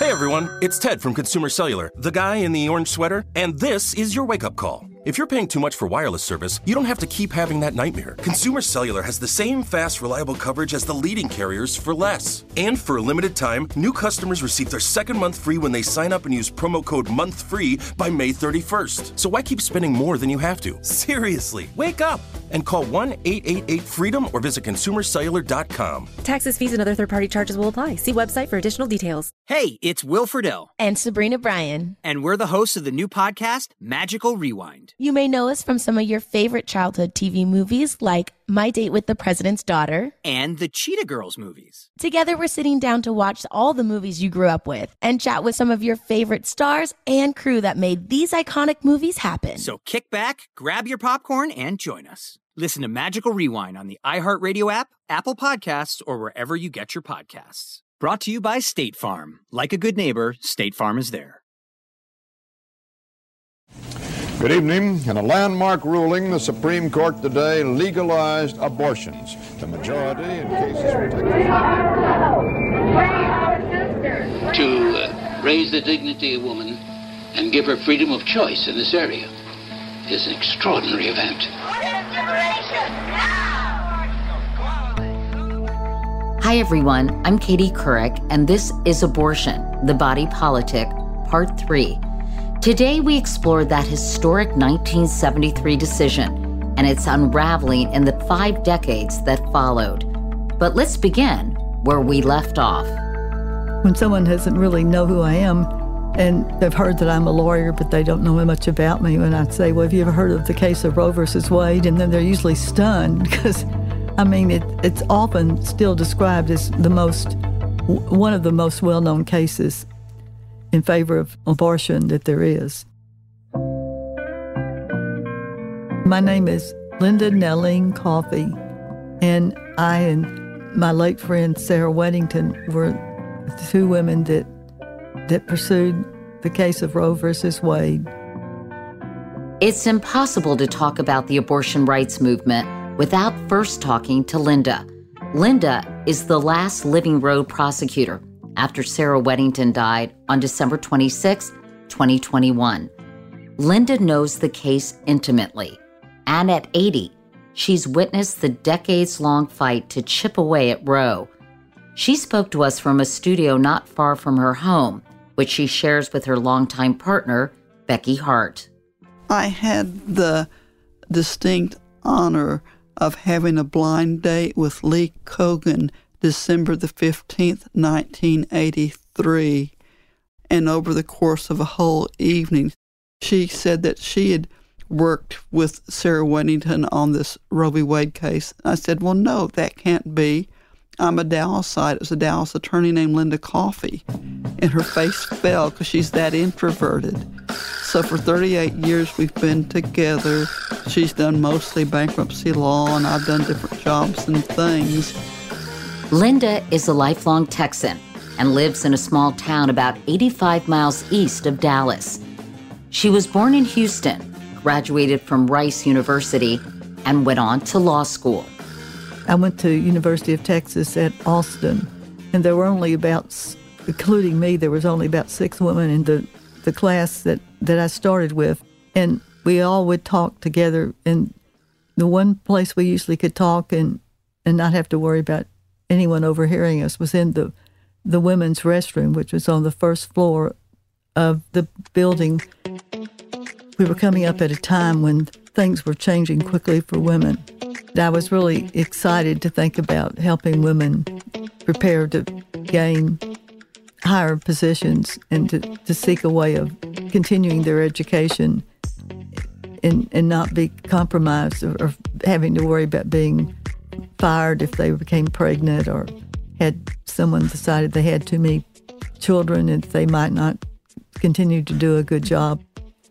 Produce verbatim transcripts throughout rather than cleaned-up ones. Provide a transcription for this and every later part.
Hey everyone, it's Ted from Consumer Cellular, the guy in the orange sweater, and this is your wake-up call. If you're paying too much for wireless service, you don't have to keep having that nightmare. Consumer Cellular has the same fast, reliable coverage as the leading carriers for less. And for a limited time, new customers receive their second month free when they sign up and use promo code MONTHFREE by May thirty-first. So why keep spending more than you have to? Seriously, wake up and call one eight eight eight FREEDOM or visit consumer cellular dot com. Taxes, fees, and other third-party charges will apply. See website for additional details. Hey, it's Will Friedle. And Sabrina Bryan. And we're the hosts of the new podcast, Magical Rewind. You may know us from some of your favorite childhood T V movies like My Date with the President's Daughter and the Cheetah Girls movies. Together, we're sitting down to watch all the movies you grew up with and chat with some of your favorite stars and crew that made these iconic movies happen. So kick back, grab your popcorn, and join us. Listen to Magical Rewind on the iHeartRadio app, Apple Podcasts, or wherever you get your podcasts. Brought to you by State Farm. Like a good neighbor, State Farm is there. Good evening. In a landmark ruling, the Supreme Court today legalized abortions. The majority in cases were taken. To uh, raise the dignity of woman and give her freedom of choice in this area is an extraordinary event. Hi everyone, I'm Katie Couric, and this is Abortion, the Body Politic, Part three. Today we explore that historic nineteen seventy-three decision and its unraveling in the five decades that followed. But let's begin where we left off. When someone doesn't really know who I am, and they've heard that I'm a lawyer, but they don't know much about me, when I say, well, have you ever heard of the case of Roe versus Wade? And then they're usually stunned because, I mean, it, it's often still described as the most, one of the most well-known cases in favor of abortion that there is. My name is Linda Nalleen Coffey, and I and my late friend Sarah Weddington were the two women that that pursued the case of Roe versus Wade. It's impossible to talk about the abortion rights movement without first talking to Linda. Linda is the last living Roe prosecutor after Sarah Weddington died on December twenty-sixth, twenty twenty-one. Linda knows the case intimately, and at eighty, she's witnessed the decades-long fight to chip away at Roe. She spoke to us from a studio not far from her home, which she shares with her longtime partner, Becky Hart. I had the distinct honor of having a blind date with Lee Cogan December the fifteenth, nineteen eighty-three. And over the course of a whole evening, she said that she had worked with Sarah Weddington on this Roe v. Wade case. I said, well, no, that can't be. I'm a Dallasite. It was a Dallas attorney named Linda Coffey. And her face fell because she's that introverted. So for thirty-eight years we've been together. She's done mostly bankruptcy law, and I've done different jobs and things. Linda is a lifelong Texan and lives in a small town about eighty-five miles east of Dallas. She was born in Houston, graduated from Rice University, and went on to law school. I went to University of Texas at Austin, and there were only about, including me, there was only about six women in the, the class that, that I started with. And we all would talk together, and the one place we usually could talk and, and not have to worry about anyone overhearing us was in the, the women's restroom, which was on the first floor of the building. We were coming up at a time when things were changing quickly for women. I was really excited to think about helping women prepare to gain higher positions and to, to seek a way of continuing their education and, and not be compromised or, or having to worry about being fired if they became pregnant or had someone decided they had too many children and they might not continue to do a good job.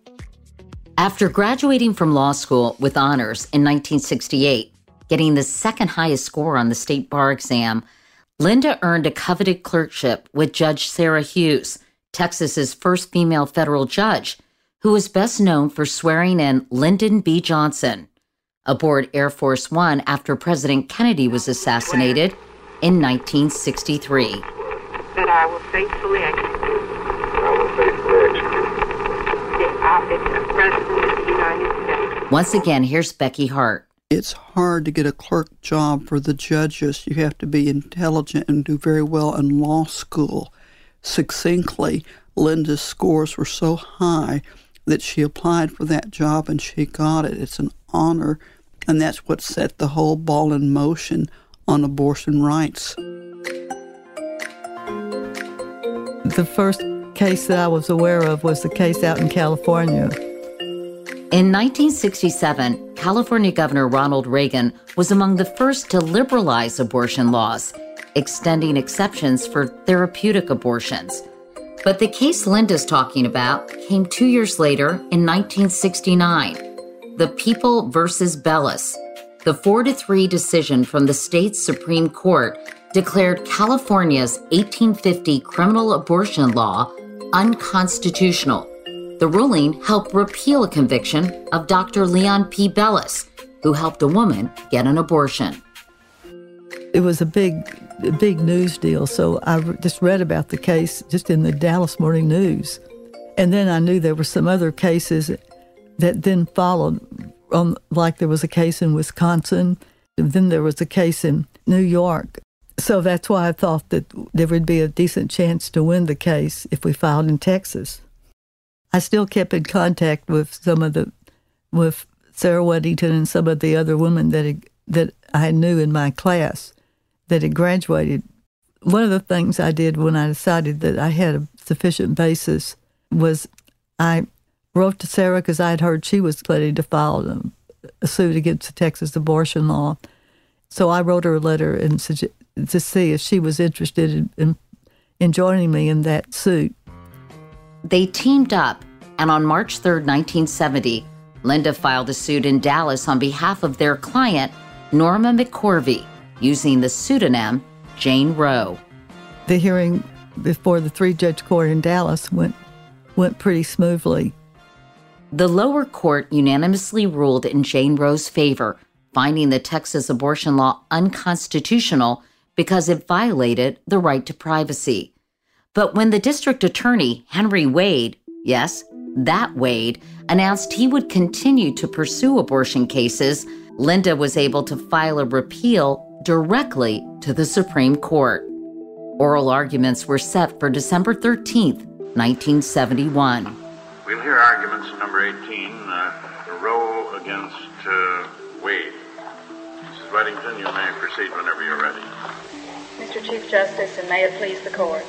After graduating from law school with honors in nineteen sixty-eight, getting the second highest score on the state bar exam, Linda earned a coveted clerkship with Judge Sarah Hughes, Texas's first female federal judge, who was best known for swearing in Lyndon B. Johnson, aboard Air Force One after President Kennedy was assassinated in nineteen sixty-three. That I will faithfully execute topic of President of the United States. Once again, here's Becky Hart. It's hard to get a clerk job for the judges. You have to be intelligent and do very well in law school. Succinctly, Linda's scores were so high that she applied for that job and she got it. It's an honor, and that's what set the whole ball in motion on abortion rights. The first case that I was aware of was the case out in California. In nineteen sixty-seven, California Governor Ronald Reagan was among the first to liberalize abortion laws, extending exceptions for therapeutic abortions. But the case Linda's talking about came two years later in nineteen sixty-nine, the People versus Bellis. The four to three decision from the state's Supreme Court declared California's eighteen fifty criminal abortion law unconstitutional. The ruling helped repeal a conviction of Doctor Leon P. Bellis, who helped a woman get an abortion. It was a big, a big news deal, so I just read about the case just in the Dallas Morning News. And then I knew there were some other cases that then followed, on, like there was a case in Wisconsin, and then there was a case in New York. So that's why I thought that there would be a decent chance to win the case if we filed in Texas. I still kept in contact with some of the, with Sarah Weddington and some of the other women that had, that I knew in my class that had graduated. One of the things I did when I decided that I had a sufficient basis was I wrote to Sarah because I had heard she was ready to file a, a suit against the Texas abortion law. So I wrote her a letter and suge- to see if she was interested in, in, in joining me in that suit. They teamed up, and on March third, nineteen seventy, Linda filed a suit in Dallas on behalf of their client, Norma McCorvey, using the pseudonym Jane Roe. The hearing before the three-judge court in Dallas went went pretty smoothly. The lower court unanimously ruled in Jane Roe's favor, finding the Texas abortion law unconstitutional because it violated the right to privacy. But when the district attorney, Henry Wade, yes, that Wade, announced he would continue to pursue abortion cases, Linda was able to file a repeal directly to the Supreme Court. Oral arguments were set for December thirteenth, nineteen seventy-one. We'll hear arguments number eighteen, uh, Roe against uh, Wade. Missus Weddington, you may proceed whenever you're ready. Mister Chief Justice, and may it please the Court.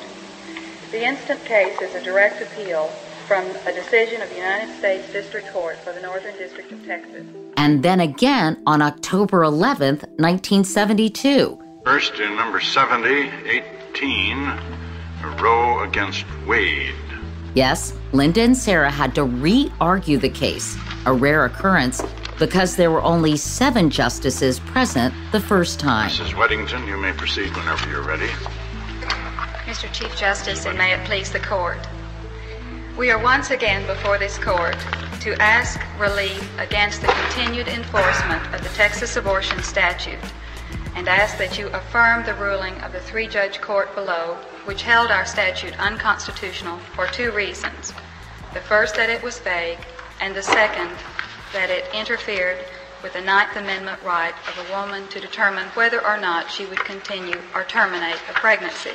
The instant case is a direct appeal from a decision of the United States District Court for the Northern District of Texas. And then again on October eleventh, nineteen seventy-two. First in number seventy, eighteen, Roe against Wade. Yes, Linda and Sarah had to re-argue the case, a rare occurrence because there were only seven justices present the first time. Missus Weddington, you may proceed whenever you're ready. Mister Chief Justice, and may it please the Court. We are once again before this Court to ask relief against the continued enforcement of the Texas abortion statute and ask that you affirm the ruling of the three-judge court below, which held our statute unconstitutional for two reasons. The first, that it was vague, and the second, that it interfered with the Ninth Amendment right of a woman to determine whether or not she would continue or terminate a pregnancy.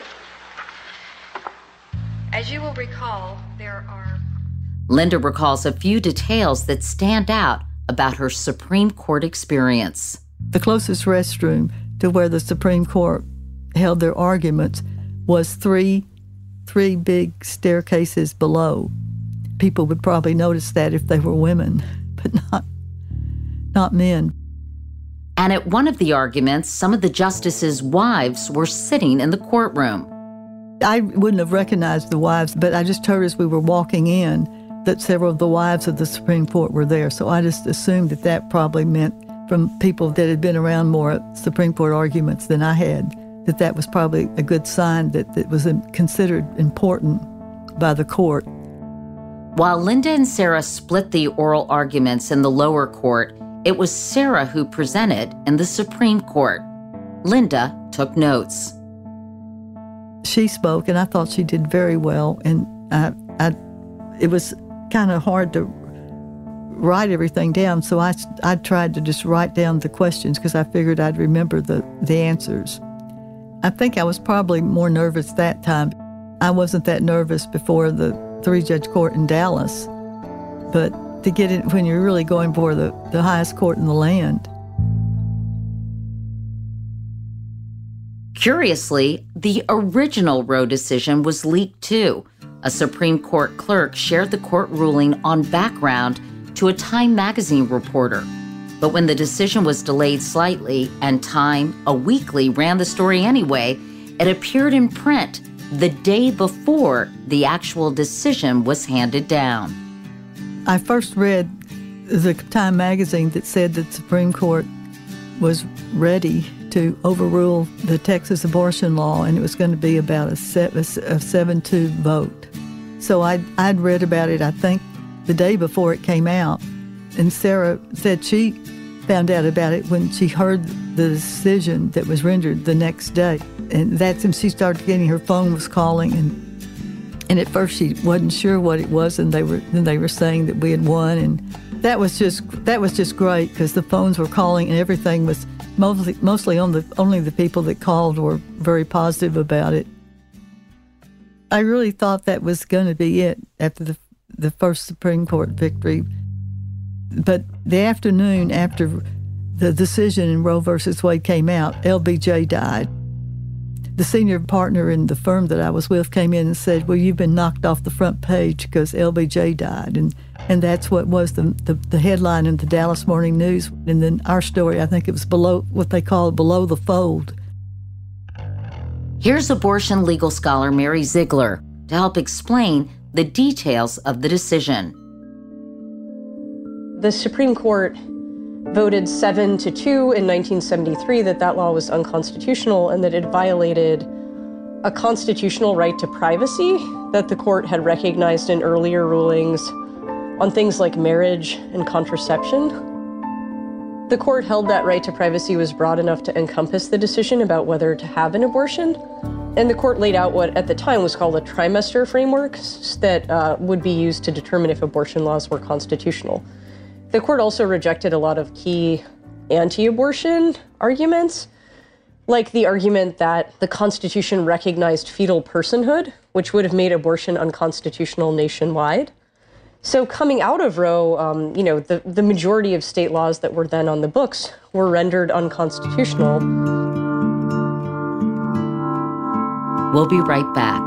As you will recall, there are... Linda recalls a few details that stand out about her Supreme Court experience. The closest restroom to where the Supreme Court held their arguments was three, three big staircases below. People would probably notice that if they were women, but not, not men. And at one of the arguments, some of the justices' wives were sitting in the courtroom. I wouldn't have recognized the wives, but I just heard as we were walking in that several of the wives of the Supreme Court were there. So I just assumed that that probably meant, from people that had been around more at Supreme Court arguments than I had, that that was probably a good sign that it was considered important by the court. While Linda and Sarah split the oral arguments in the lower court, it was Sarah who presented in the Supreme Court. Linda took notes. She spoke, and I thought she did very well, and I, I, it was kind of hard to write everything down, so I, I tried to just write down the questions because I figured I'd remember the, the answers. I think I was probably more nervous that time. I wasn't that nervous before the three-judge court in Dallas, but to get it when you're really going for the, the highest court in the land. Curiously, the original Roe decision was leaked too. A Supreme Court clerk shared the court ruling on background to a Time magazine reporter. But when the decision was delayed slightly and Time, a weekly, ran the story anyway, it appeared in print the day before the actual decision was handed down. I first read the Time magazine that said that the Supreme Court was ready to overrule the Texas abortion law, and it was going to be about a seven two vote. So I'd, I'd read about it, I think, the day before it came out. And Sarah said she found out about it when she heard the decision that was rendered the next day. And that's when she started getting, her phone was calling, and and at first she wasn't sure what it was, and they were then they were saying that we had won, and that was just that was just great because the phones were calling and everything was mostly mostly on the only the people that called were very positive about it. I really thought that was going to be it after the the first Supreme Court victory. But the afternoon after the decision in Roe versus Wade came out, L B J died. The senior partner in the firm that I was with came in and said, well, you've been knocked off the front page because L B J died. And and that's what was the, the, the headline in the Dallas Morning News. And then our story, I think it was below what they call below the fold. Here's abortion legal scholar Mary Ziegler to help explain the details of the decision. The Supreme Court voted seven to two in nineteen seventy-three that that law was unconstitutional and that it violated a constitutional right to privacy that the court had recognized in earlier rulings on things like marriage and contraception. The court held that right to privacy was broad enough to encompass the decision about whether to have an abortion, and the court laid out what at the time was called a trimester framework that uh, would be used to determine if abortion laws were constitutional. The court also rejected a lot of key anti-abortion arguments, like the argument that the Constitution recognized fetal personhood, which would have made abortion unconstitutional nationwide. So coming out of Roe, um, you know, the, the majority of state laws that were then on the books were rendered unconstitutional. We'll be right back.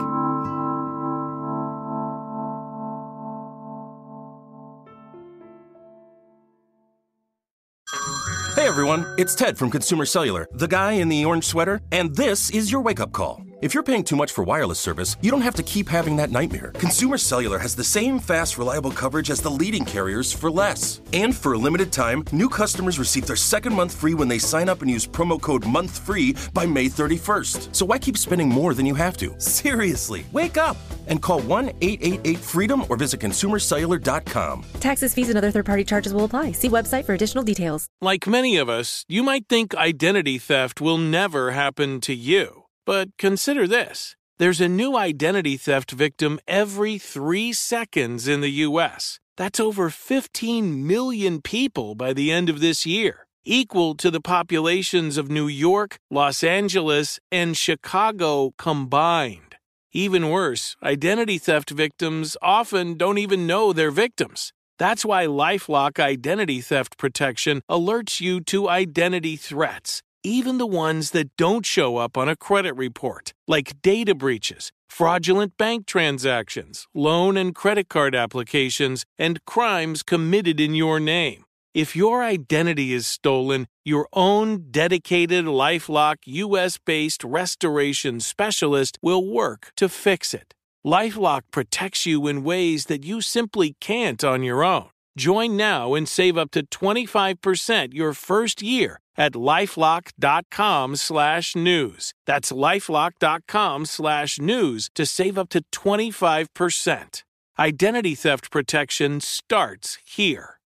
Hey everyone, it's Ted from Consumer Cellular, the guy in the orange sweater, and this is your wake-up call. If you're paying too much for wireless service, you don't have to keep having that nightmare. Consumer Cellular has the same fast, reliable coverage as the leading carriers for less. And for a limited time, new customers receive their second month free when they sign up and use promo code MONTHFREE by May thirty-first. So why keep spending more than you have to? Seriously, wake up and call one eight eight eight FREEDOM or visit consumer cellular dot com. Taxes, fees, and other third-party charges will apply. See website for additional details. Like many of us, you might think identity theft will never happen to you. But consider this. There's a new identity theft victim every three seconds in the U S. That's over fifteen million people by the end of this year, equal to the populations of New York, Los Angeles, and Chicago combined. Even worse, identity theft victims often don't even know they're victims. That's why LifeLock Identity Theft Protection alerts you to identity threats, even the ones that don't show up on a credit report, like data breaches, fraudulent bank transactions, loan and credit card applications, and crimes committed in your name. If your identity is stolen, your own dedicated LifeLock U S-based restoration specialist will work to fix it. LifeLock protects you in ways that you simply can't on your own. Join now and save up to twenty-five percent your first year at lifelock.com slash news. That's lifelock.com slash news to save up to twenty-five percent. Identity theft protection starts here.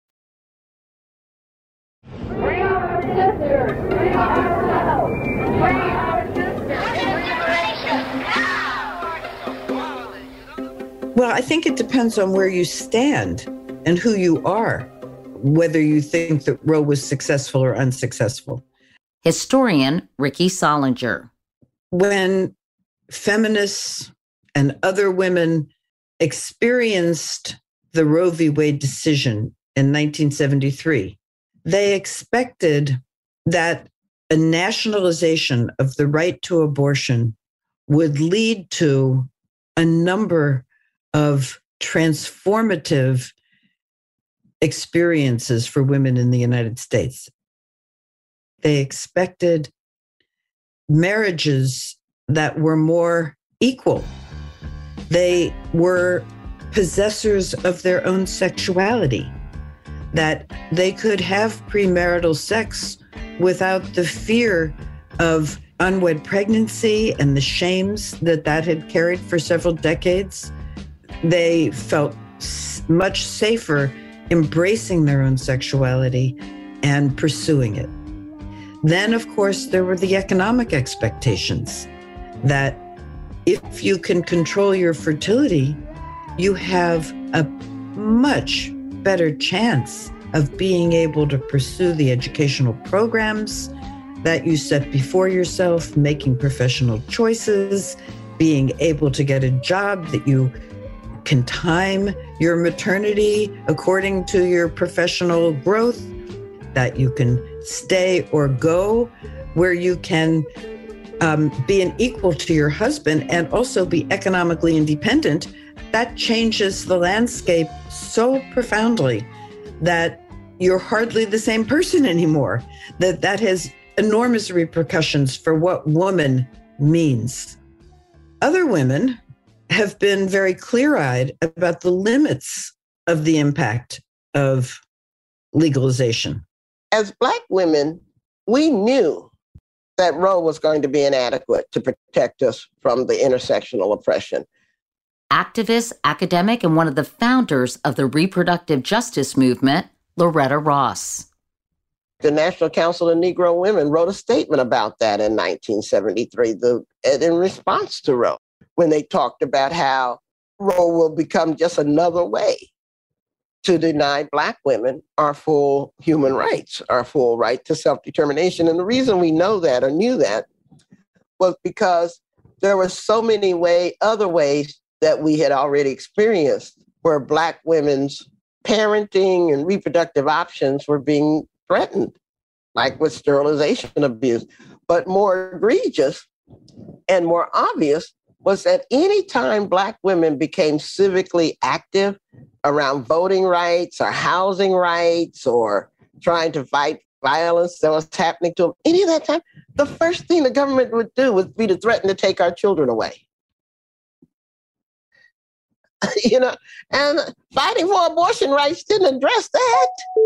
Bring our sisters! Bring ourselves! Bring our sisters! Liberation now! Well, I think it depends on where you stand and who you are. whether you think that Roe was successful or unsuccessful. Historian Ricky Solinger. When feminists and other women experienced the Roe v. Wade decision in nineteen seventy-three, they expected that a nationalization of the right to abortion would lead to a number of transformative experiences for women in the United States. They expected marriages that were more equal. They were possessors of their own sexuality, that they could have premarital sex without the fear of unwed pregnancy and the shames that that had carried for several decades. They felt much safer embracing their own sexuality and pursuing it. Then, of course, there were the economic expectations that if you can control your fertility, you have a much better chance of being able to pursue the educational programs that you set before yourself, making professional choices, being able to get a job that you can time your maternity according to your professional growth, that you can stay or go, where you can um, be an equal to your husband and also be economically independent. That changes the landscape so profoundly that you're hardly the same person anymore, that that has enormous repercussions for what woman means. Other women have been very clear-eyed about the limits of the impact of legalization. As Black women, we knew that Roe was going to be inadequate to protect us from the intersectional oppression. Activist, academic, and one of the founders of the reproductive justice movement, Loretta Ross. The National Council of Negro Women wrote a statement about that in nineteen seventy-three the, in response to Roe, when they talked about how Roe will become just another way to deny Black women our full human rights, our full right to self-determination. And the reason we know that or knew that was because there were so many way, other ways that we had already experienced where Black women's parenting and reproductive options were being threatened, like with sterilization abuse. But more egregious and more obvious was that any time Black women became civically active around voting rights or housing rights or trying to fight violence that was happening to them, any of that time, the first thing the government would do would be to threaten to take our children away. You know, and fighting for abortion rights didn't address that.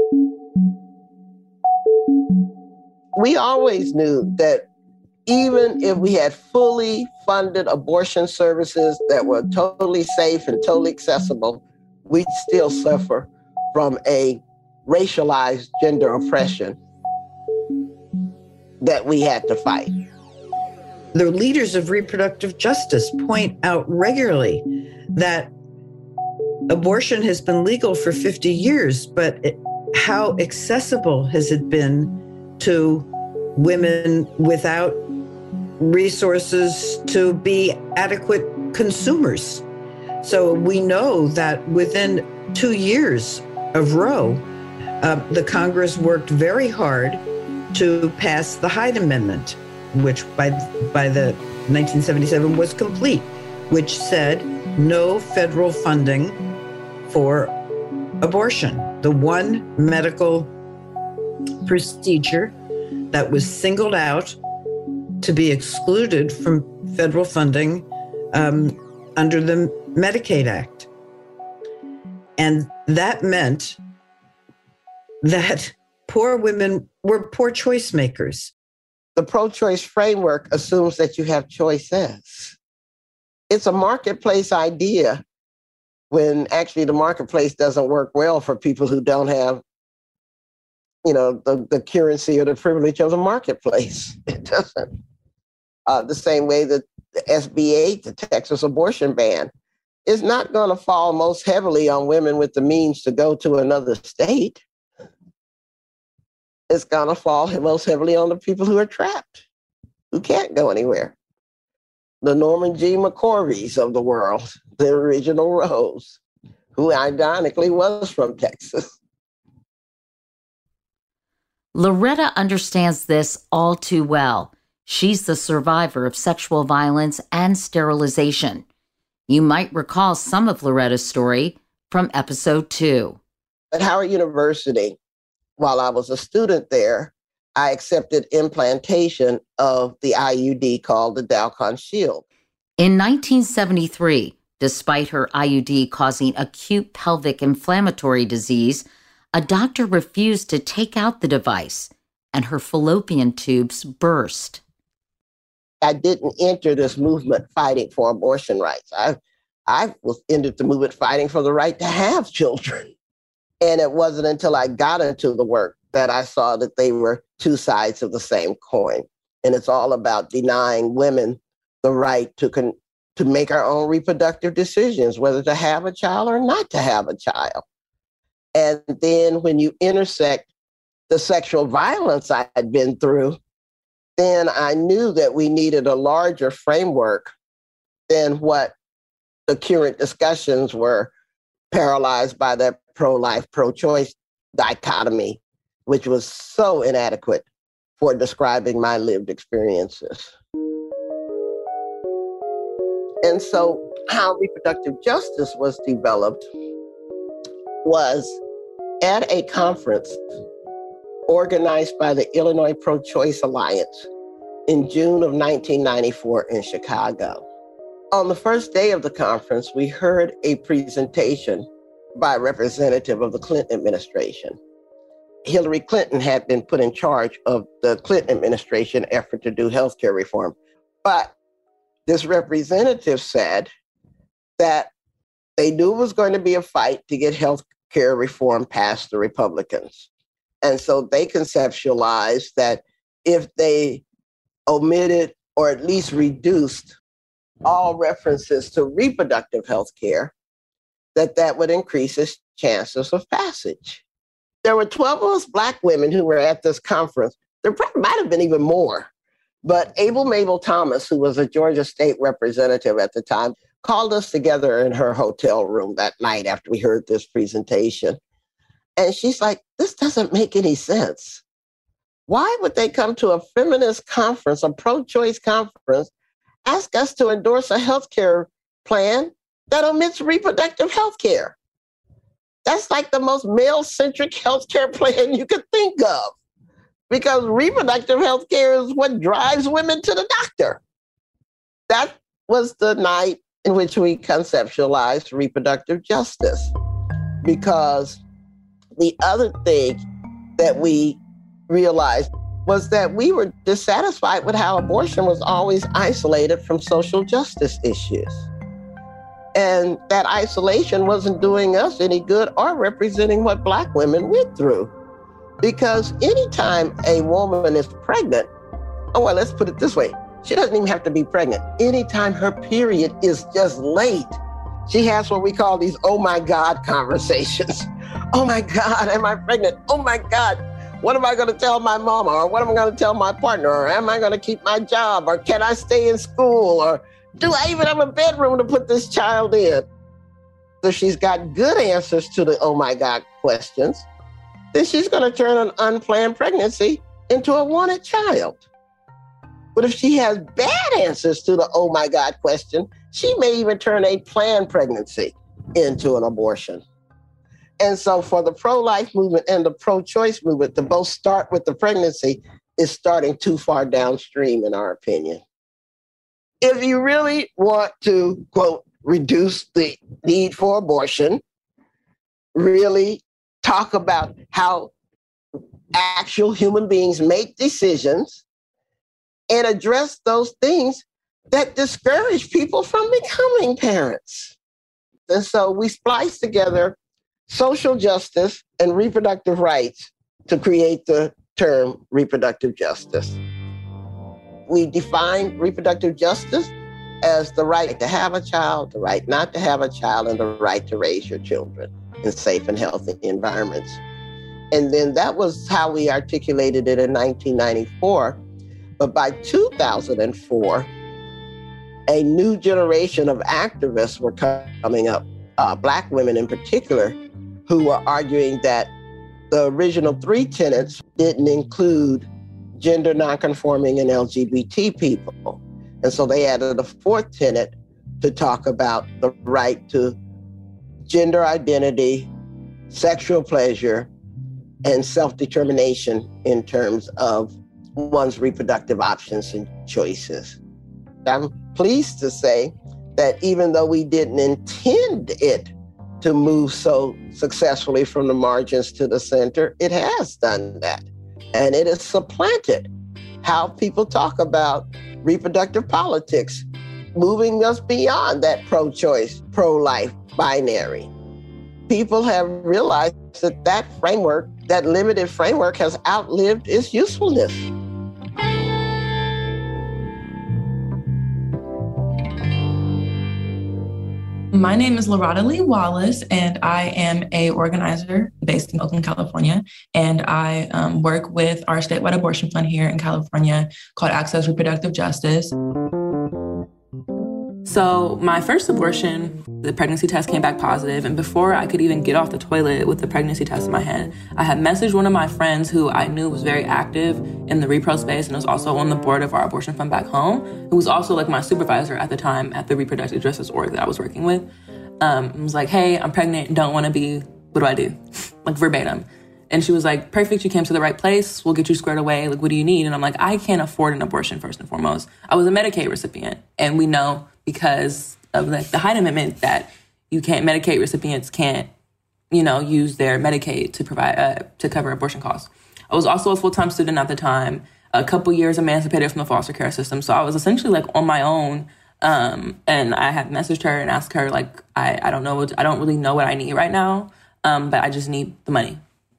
We always knew that even if we had fully funded abortion services that were totally safe and totally accessible, we'd still suffer from a racialized gender oppression that we had to fight. The leaders of reproductive justice point out regularly that abortion has been legal for fifty years, but it, how accessible has it been to women without resources to be adequate consumers? So we know that within two years of Roe, uh, the Congress worked very hard to pass the Hyde Amendment, which by, by the nineteen seventy-seven was complete, which said no federal funding for abortion. The one medical procedure that was singled out to be excluded from federal funding um, under the Medicaid Act. And that meant that poor women were poor choice makers. The pro-choice framework assumes that you have choices. It's a marketplace idea when actually the marketplace doesn't work well for people who don't have, you know, the, the currency or the privilege of the marketplace. It doesn't. Uh, the same way that the S B eight, the Texas abortion ban, is not going to fall most heavily on women with the means to go to another state. it's going to fall most heavily on the people who are trapped, who can't go anywhere. The Norman G. McCorveys of the world, the original Rose, who ironically was from Texas. Loretta understands this all too well. She's the survivor of sexual violence and sterilization. You might recall some of Loretta's story from episode two. At Howard University, while I was a student there, I accepted implantation of the I U D called the Dalcon Shield. In nineteen seventy-three, despite her I U D causing acute pelvic inflammatory disease, a doctor refused to take out the device, and her fallopian tubes burst. I didn't enter this movement fighting for abortion rights. I, I was entered the movement fighting for the right to have children. And it wasn't until I got into the work that I saw that they were two sides of the same coin. And it's all about denying women the right to con- to make our own reproductive decisions, whether to have a child or not to have a child. And then when you intersect the sexual violence I had been through, then I knew that we needed a larger framework than what the current discussions were, paralyzed by that pro-life, pro-choice dichotomy, which was so inadequate for describing my lived experiences. And so how reproductive justice was developed was at a conference organized by the Illinois Pro-Choice Alliance in June of nineteen ninety-four in Chicago. On the first day of the conference, we heard a presentation by a representative of the Clinton administration. Hillary Clinton had been put in charge of the Clinton administration effort to do healthcare reform. But this representative said that they knew it was going to be a fight to get healthcare reform past the Republicans. And so they conceptualized that if they omitted or at least reduced all references to reproductive health care, that that would increase its chances of passage. There were twelve of us Black women who were at this conference. There probably might have been even more. But Abel Mabel Thomas, who was a Georgia state representative at the time, called us together in her hotel room that night after we heard this presentation. And she's like, this doesn't make any sense. Why would they come to a feminist conference, a pro-choice conference, ask us to endorse a healthcare plan that omits reproductive health care? That's like the most male-centric healthcare plan you could think of, because reproductive health care is what drives women to the doctor. That was the night in which we conceptualized reproductive justice, because the other thing that we realized was that we were dissatisfied with how abortion was always isolated from social justice issues. And that isolation wasn't doing us any good or representing what Black women went through. Because anytime a woman is pregnant, oh, well, let's put it this way. She doesn't even have to be pregnant. Anytime her period is just late, she has what we call these oh my God conversations. Oh my God, am I pregnant? Oh my God, what am I going to tell my mama? Or what am I going to tell my partner? Or am I going to keep my job? Or can I stay in school? Or do I even have a bedroom to put this child in? If she's got good answers to the oh my God questions, then she's going to turn an unplanned pregnancy into a wanted child. But if she has bad answers to the oh my God question, she may even turn a planned pregnancy into an abortion. And so for the pro-life movement and the pro-choice movement to both start with the pregnancy is starting too far downstream, in our opinion. If you really want to, quote, reduce the need for abortion, really talk about how actual human beings make decisions and address those things that discourage people from becoming parents. And so we splice together social justice and reproductive rights to create the term reproductive justice. We define reproductive justice as the right to have a child, the right not to have a child, and the right to raise your children in safe and healthy environments. And then that was how we articulated it in nineteen ninety-four. But by two thousand four, a new generation of activists were coming up, uh, Black women in particular, who were arguing that the original three tenets didn't include gender nonconforming and L G B T people. And so they added a fourth tenet to talk about the right to gender identity, sexual pleasure, and self-determination in terms of one's reproductive options and choices. I'm pleased to say that even though we didn't intend it to move so successfully from the margins to the center, it has done that. And it has supplanted how people talk about reproductive politics, moving us beyond that pro-choice, pro-life binary. People have realized that that framework, that limited framework, has outlived its usefulness. My name is Loretta Lee Wallace, and I am a organizer based in Oakland, California. And I um, work with our statewide abortion fund here in California called Access Reproductive Justice. So my first abortion, the pregnancy test came back positive, and before I could even get off the toilet with the pregnancy test in my hand, I had messaged one of my friends who I knew was very active in the repro space and was also on the board of our abortion fund back home, who was also like my supervisor at the time at the reproductive justice org that I was working with. Um, I was like, hey, I'm pregnant, don't want to be, what do I do? Like verbatim. And she was like, perfect, you came to the right place. We'll get you squared away. Like, what do you need? And I'm like, I can't afford an abortion first and foremost. I was a Medicaid recipient. And we know because of like the Hyde Amendment that you can't, Medicaid recipients can't, you know, use their Medicaid to provide, uh, to cover abortion costs. I was also a full-time student at the time, a couple years emancipated from the foster care system. So I was essentially like on my own. Um, and I had messaged her and asked her, like, I, I don't know, what, I don't really know what I need right now. Um, but I just need the money.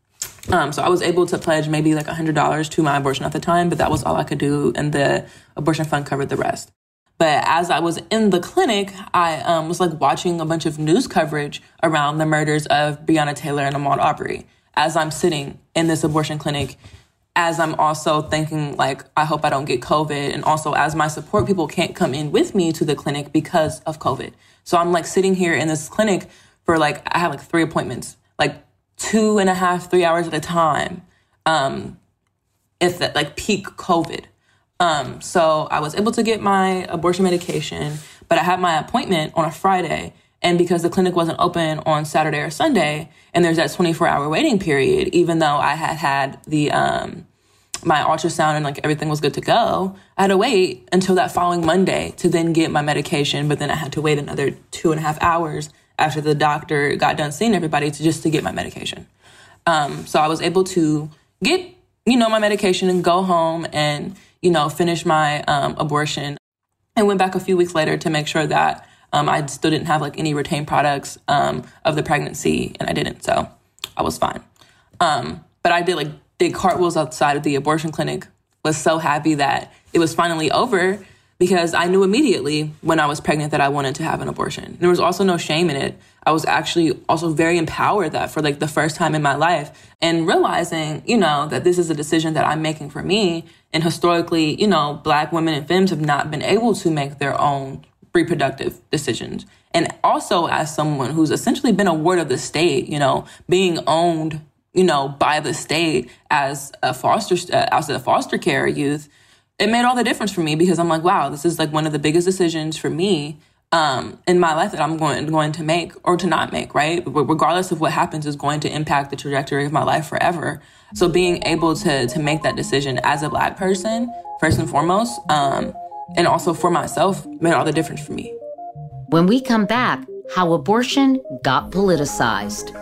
Um, so I was able to pledge maybe like one hundred dollars to my abortion at the time, but that was all I could do, and the abortion fund covered the rest. But as I was in the clinic, I um, was like watching a bunch of news coverage around the murders of Breonna Taylor and Ahmaud Arbery. As I'm sitting in this abortion clinic, as I'm also thinking, like, I hope I don't get COVID, and also as my support people can't come in with me to the clinic because of COVID. So I'm like sitting here in this clinic for like, I had like three appointments, like two and a half, three hours at a time, um, if that like peak COVID. Um, so I was able to get my abortion medication, but I had my appointment on a Friday. And because the clinic wasn't open on Saturday or Sunday, and there's that twenty-four hour waiting period, even though I had had the, um, my ultrasound and like everything was good to go, I had to wait until that following Monday to then get my medication. But then I had to wait another two and a half hours after the doctor got done seeing everybody to just to get my medication. Um, so I was able to get, you know, my medication and go home and, you know, finish my um, abortion. I went back a few weeks later to make sure that um, I still didn't have like any retained products um, of the pregnancy, and I didn't. So I was fine. Um, but I did like big cartwheels outside of the abortion clinic, was so happy that it was finally over, because I knew immediately when I was pregnant that I wanted to have an abortion. There was also no shame in it. I was actually also very empowered that for like the first time in my life, and realizing, you know, that this is a decision that I'm making for me. And historically, you know, Black women and femmes have not been able to make their own reproductive decisions. And also as someone who's essentially been a ward of the state, you know, being owned, you know, by the state as a foster, uh, as a foster care youth, it made all the difference for me, because I'm like, wow, this is like one of the biggest decisions for me um, in my life that I'm going, going to make or to not make, right? Regardless of what happens, is going to impact the trajectory of my life forever. So being able to to make that decision as a Black person, first and foremost, um, and also for myself, made all the difference for me. When we come back, how abortion got politicized.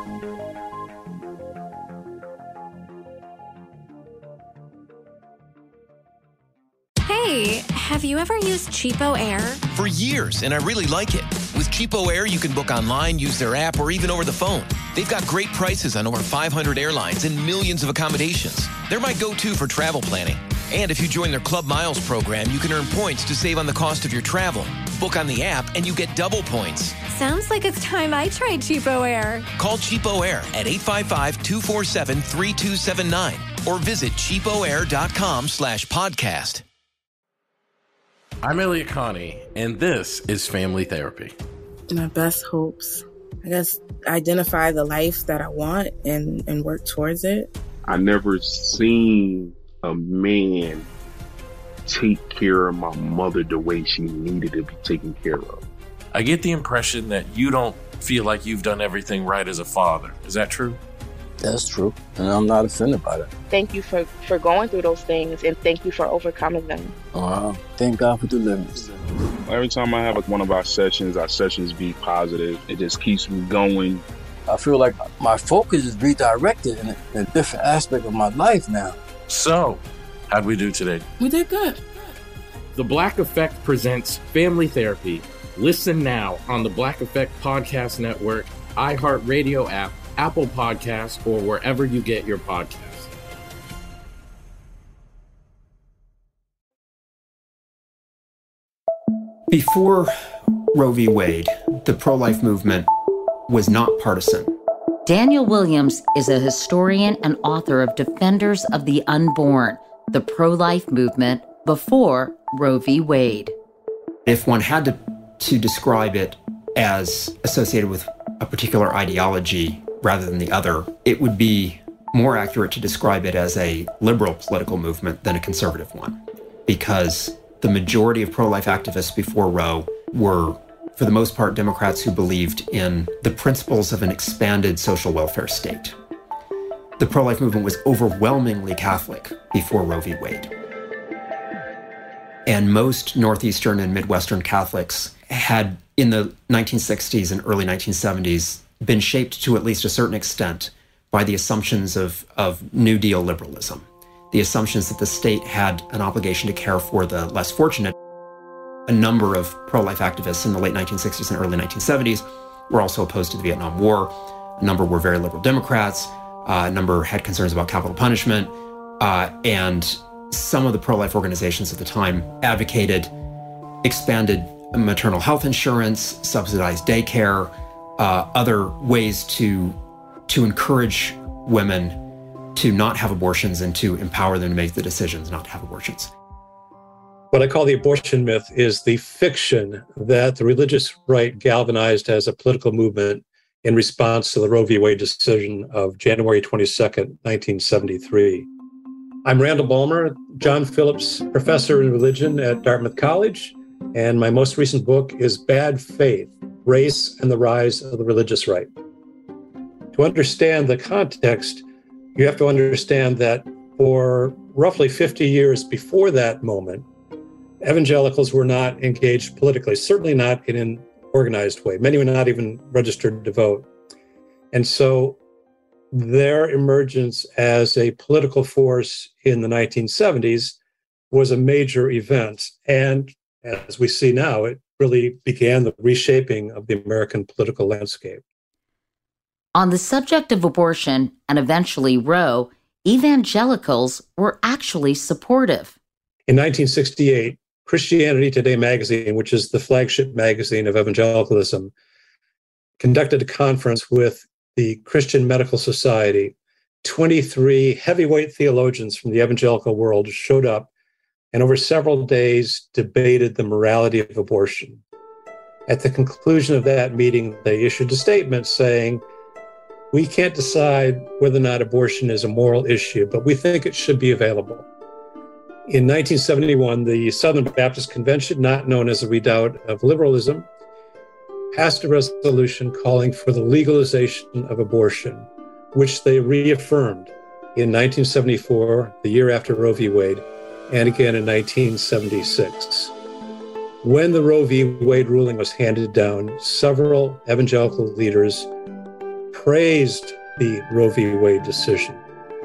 Hey, have you ever used Cheapo Air? For years, and I really like it. With Cheapo Air, you can book online, use their app, or even over the phone. They've got great prices on over five hundred airlines and millions of accommodations. They're my go-to for travel planning. And if you join their Club Miles program, you can earn points to save on the cost of your travel. Book on the app and you get double points. Sounds like it's time I tried Cheapo Air. Call Cheapo Air at eight five five, two four seven, three two seven nine or visit cheapoair.com slash podcast. I'm Elliot Connie, and this is Family Therapy. My best hopes, I guess, identify the life that I want and, and work towards it. I never seen a man take care of my mother the way she needed to be taken care of. I get the impression that you don't feel like you've done everything right as a father. Is that true? That's true, and I'm not offended by that. Thank you for, for going through those things, and thank you for overcoming them. Wow. Thank God for deliverance. Every time I have one of our sessions, our sessions be positive. It just keeps me going. I feel like my focus is redirected in a, in a different aspect of my life now. So, how'd we do today? We did good. The Black Effect presents Family Therapy. Listen now on the Black Effect Podcast Network, iHeartRadio app, Apple Podcasts, or wherever you get your podcasts. Before Roe v. Wade, the pro-life movement was not partisan. Daniel Williams is a historian and author of Defenders of the Unborn, the pro-life movement before Roe v. Wade. If one had to, to describe it as associated with a particular ideology rather than the other, it would be more accurate to describe it as a liberal political movement than a conservative one, because the majority of pro-life activists before Roe were, for the most part, Democrats who believed in the principles of an expanded social welfare state. The pro-life movement was overwhelmingly Catholic before Roe v. Wade. And most Northeastern and Midwestern Catholics had, in the nineteen sixties and early nineteen seventies, been shaped to at least a certain extent by the assumptions of, of New Deal liberalism, the assumptions that the state had an obligation to care for the less fortunate. A number of pro-life activists in the late nineteen sixties and early nineteen seventies were also opposed to the Vietnam War. A number were very liberal Democrats. Uh, a number had concerns about capital punishment. Uh, and some of the pro-life organizations at the time advocated expanded maternal health insurance, subsidized daycare, uh, other ways to, to encourage women to not have abortions and to empower them to make the decisions not to have abortions. What I call the abortion myth is the fiction that the religious right galvanized as a political movement in response to the Roe v. Wade decision of January twenty-second, nineteen seventy-three. I'm Randall Balmer, John Phillips Professor in Religion at Dartmouth College, and my most recent book is Bad Faith, Race and the Rise of the Religious Right. To understand the context, you have to understand that for roughly fifty years before that moment, evangelicals were not engaged politically, certainly not in an organized way. Many were not even registered to vote. And so their emergence as a political force in the nineteen seventies was a major event. And as we see now, it really began the reshaping of the American political landscape. On the subject of abortion and eventually Roe, evangelicals were actually supportive. In nineteen sixty-eight, Christianity Today magazine, which is the flagship magazine of evangelicalism, conducted a conference with the Christian Medical Society. twenty-three heavyweight theologians from the evangelical world showed up and over several days debated the morality of abortion. At the conclusion of that meeting, they issued a statement saying, "We can't decide whether or not abortion is a moral issue, but we think it should be available." In nineteen seventy-one, the Southern Baptist Convention, not known as a redoubt of liberalism, passed a resolution calling for the legalization of abortion, which they reaffirmed in nineteen seventy-four, the year after Roe v. Wade, and again in nineteen seventy-six. When the Roe v. Wade ruling was handed down, several evangelical leaders praised the Roe v. Wade decision.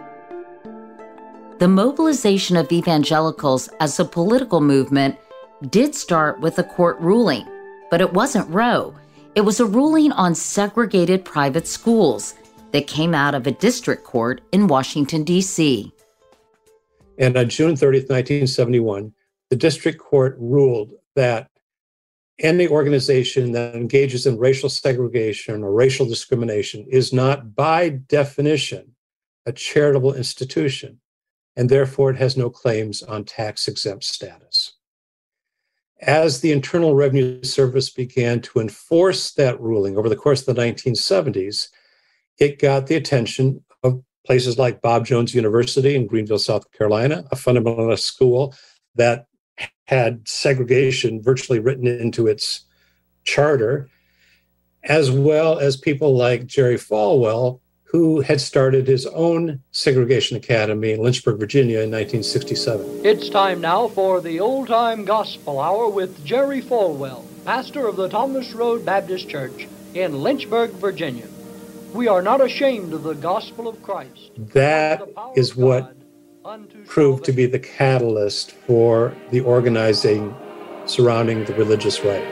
The mobilization of evangelicals as a political movement did start with a court ruling, but it wasn't Roe. It was a ruling on segregated private schools that came out of a district court in Washington, D C. And on June thirtieth, nineteen seventy-one, the district court ruled that any organization that engages in racial segregation or racial discrimination is not by definition a charitable institution, and therefore it has no claims on tax-exempt status. As the Internal Revenue Service began to enforce that ruling over the course of the nineteen seventies, it got the attention of places like Bob Jones University in Greenville, South Carolina, a fundamentalist school that had segregation virtually written into its charter, as well as people like Jerry Falwell, who had started his own segregation academy in Lynchburg, Virginia in nineteen sixty-seven. It's time now for the Old Time Gospel Hour with Jerry Falwell, pastor of the Thomas Road Baptist Church in Lynchburg, Virginia. We are not ashamed of the gospel of Christ. That is what proved to be the catalyst for the organizing surrounding the religious right.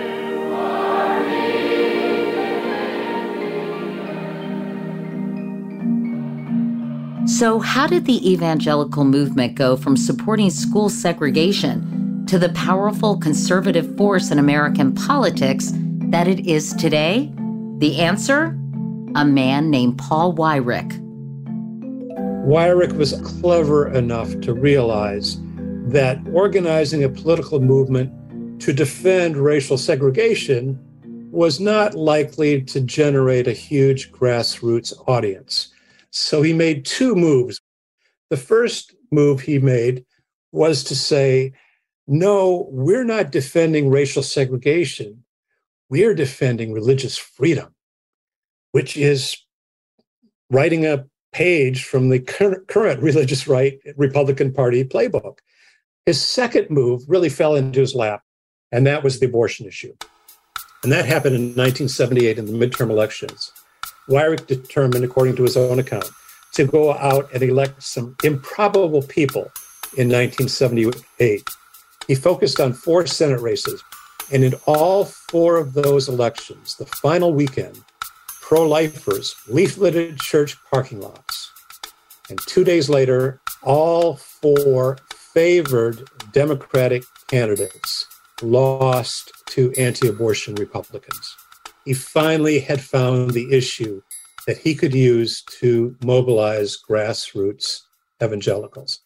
So how did the evangelical movement go from supporting school segregation to the powerful conservative force in American politics that it is today? The answer? A man named Paul Weyrich. Weyrich was clever enough to realize that organizing a political movement to defend racial segregation was not likely to generate a huge grassroots audience. So he made two moves. The first move he made was to say, no, we're not defending racial segregation. We're defending religious freedom, which is writing a page from the current, current religious right Republican Party playbook. His second move really fell into his lap, and that was the abortion issue. And that happened in nineteen seventy-eight in the midterm elections. Weyrich determined, according to his own account, to go out and elect some improbable people in nineteen seventy-eight. He focused on four Senate races, and in all four of those elections, the final weekend, pro-lifers leafleted church parking lots. And two days later, all four favored Democratic candidates lost to anti-abortion Republicans. He finally had found the issue that he could use to mobilize grassroots evangelicals.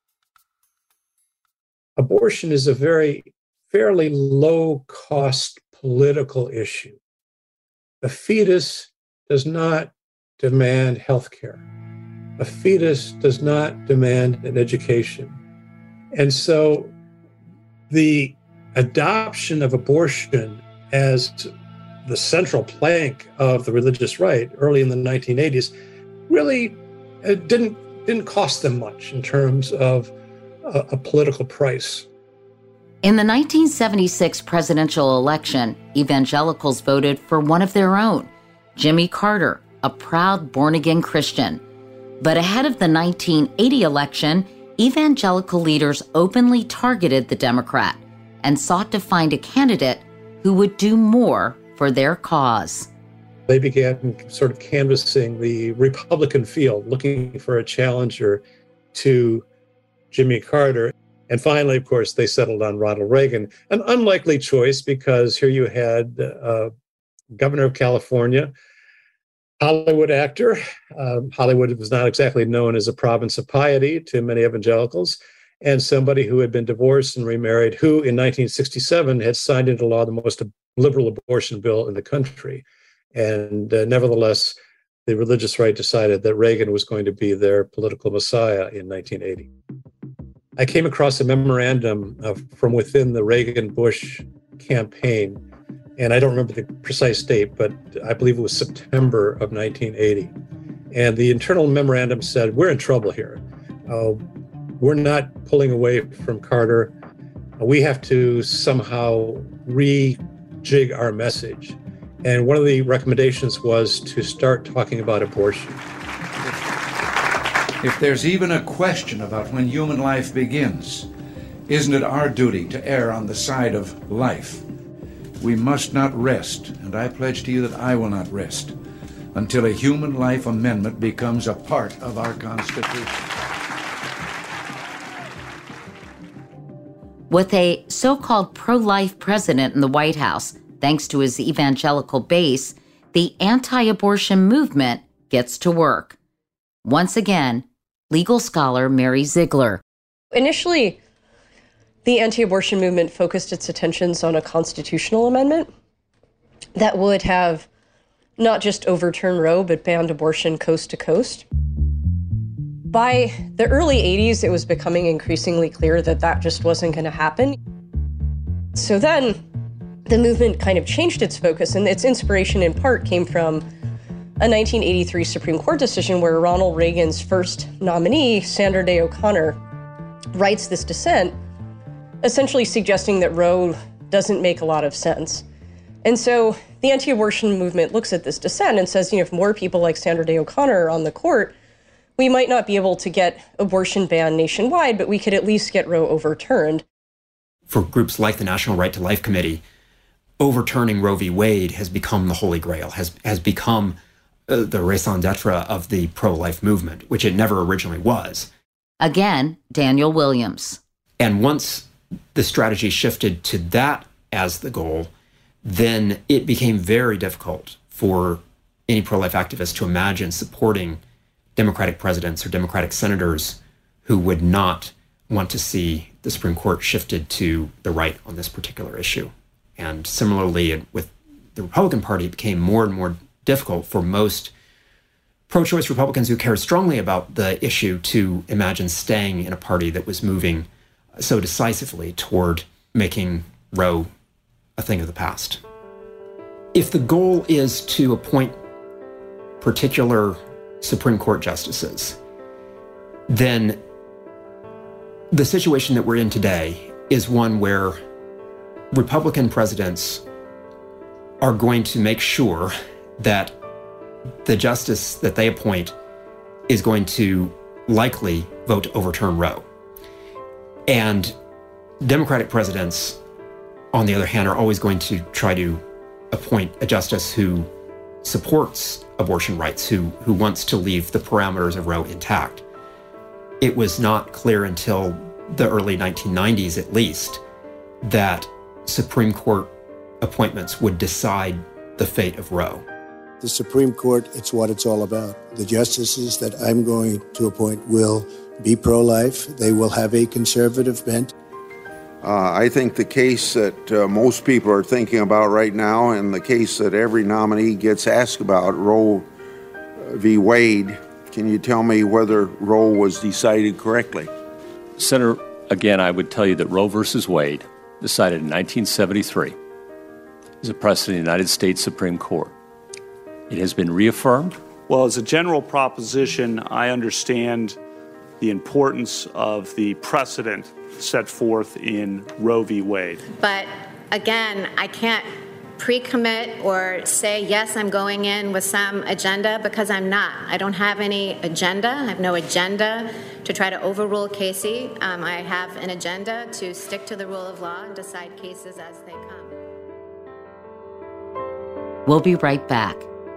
Abortion is a very fairly low-cost political issue. A fetus does not demand health care. A fetus does not demand an education. And so the adoption of abortion as the central plank of the religious right early in the nineteen eighties really it didn't, didn't cost them much in terms of a, a political price. In the nineteen seventy-six presidential election, evangelicals voted for one of their own, Jimmy Carter, a proud born-again Christian. But ahead of the nineteen eighty election, evangelical leaders openly targeted the Democrat and sought to find a candidate who would do more for their cause. They began sort of canvassing the Republican field, looking for a challenger to Jimmy Carter. And finally, of course, they settled on Ronald Reagan, an unlikely choice because here you had uh, governor of California, Hollywood actor. Um, Hollywood was not exactly known as a province of piety to many evangelicals, and somebody who had been divorced and remarried, who in nineteen sixty-seven had signed into law the most liberal abortion bill in the country. And uh, nevertheless, the religious right decided that Reagan was going to be their political messiah in nineteen eighty. I came across a memorandum of, from within the Reagan-Bush campaign, and I don't remember the precise date, but I believe it was September of nineteen eighty. And the internal memorandum said, we're in trouble here. Uh, we're not pulling away from Carter. Uh, we have to somehow rejig our message. And one of the recommendations was to start talking about abortion. If there's even a question about when human life begins, isn't it our duty to err on the side of life? We must not rest, and I pledge to you that I will not rest, until a human life amendment becomes a part of our Constitution. With a so-called pro-life president in the White House, thanks to his evangelical base, the anti-abortion movement gets to work. Once again, legal scholar Mary Ziegler. Initially, the anti-abortion movement focused its attentions on a constitutional amendment that would have not just overturned Roe, but banned abortion coast to coast. By the early eighties, it was becoming increasingly clear that that just wasn't going to happen. So then the movement kind of changed its focus, and its inspiration in part came from a nineteen eighty-three Supreme Court decision where Ronald Reagan's first nominee, Sandra Day O'Connor, writes this dissent, essentially suggesting that Roe doesn't make a lot of sense. And so the anti-abortion movement looks at this dissent and says, you know, if more people like Sandra Day O'Connor are on the court, we might not be able to get abortion banned nationwide, but we could at least get Roe overturned. For groups like the National Right to Life Committee, overturning Roe v. Wade has become the holy grail, has, has become uh, the raison d'etre of the pro-life movement, which it never originally was. Again, Daniel Williams. And once the strategy shifted to that as the goal, then it became very difficult for any pro-life activist to imagine supporting Democratic presidents or Democratic senators who would not want to see the Supreme Court shifted to the right on this particular issue. And similarly, with the Republican Party, it became more and more difficult for most pro-choice Republicans who cared strongly about the issue to imagine staying in a party that was moving so decisively toward making Roe a thing of the past. If the goal is to appoint particular Supreme Court justices, then the situation that we're in today is one where Republican presidents are going to make sure that the justice that they appoint is going to likely vote to overturn Roe. And Democratic presidents, on the other hand, are always going to try to appoint a justice who supports abortion rights, who, who wants to leave the parameters of Roe intact. It was not clear until the early nineteen nineties, at least, that Supreme Court appointments would decide the fate of Roe. The Supreme Court, it's what it's all about. The justices that I'm going to appoint will be pro-life. They will have a conservative bent. Uh, I think the case that uh, most people are thinking about right now, and the case that every nominee gets asked about, Roe v. Wade, can you tell me whether Roe was decided correctly? Senator, again, I would tell you that Roe versus Wade, decided in nineteen seventy-three, is a precedent in the United States Supreme Court. It has been reaffirmed. Well, as a general proposition, I understand the importance of the precedent set forth in Roe v. Wade. But again, I can't pre-commit or say, yes, I'm going in with some agenda, because I'm not. I don't have any agenda. I have no agenda to try to overrule Casey. Um, I have an agenda to stick to the rule of law and decide cases as they come. We'll be right back.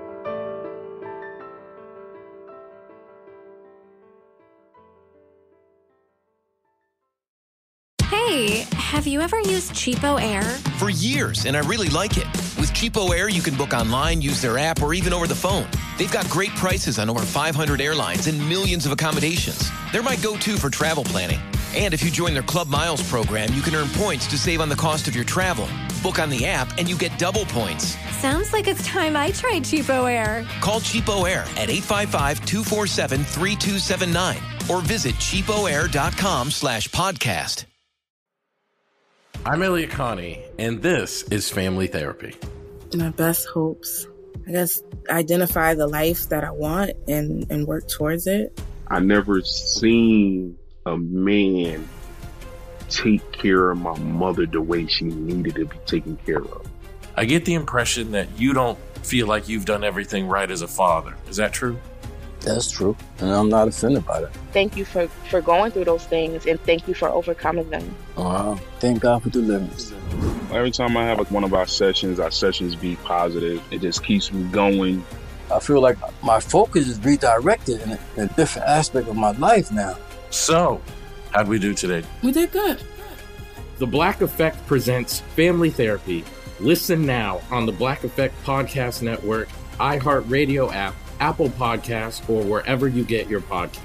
Hey, have you ever used Cheapo Air? For years, and I really like it. With Cheapo Air, you can book online, use their app, or even over the phone. They've got great prices on over five hundred airlines and millions of accommodations. They're my go-to for travel planning. And if you join their Club Miles program, you can earn points to save on the cost of your travel. Book on the app, and you get double points. Sounds like it's time I tried Cheapo Air. Call Cheapo Air at eight five five, two four seven, three two seven nine or visit cheapoair.com slash podcast. I'm Elliot Connie, and this is Family Therapy. My best hopes, I guess, identify the life that I want and, and work towards it. I never seen a man take care of my mother the way she needed to be taken care of. I get the impression that you don't feel like you've done everything right as a father. Is that true? That's true, and I'm not offended by that. Thank you for, for going through those things, and thank you for overcoming them. Wow. Thank God for deliverance. Every time I have like one of our sessions, our sessions be positive. It just keeps me going. I feel like my focus is redirected in a, in a different aspect of my life now. So, how'd we do today? We did good. The Black Effect presents Family Therapy. Listen now on the Black Effect Podcast Network, iHeartRadio app, Apple Podcasts, or wherever you get your podcasts.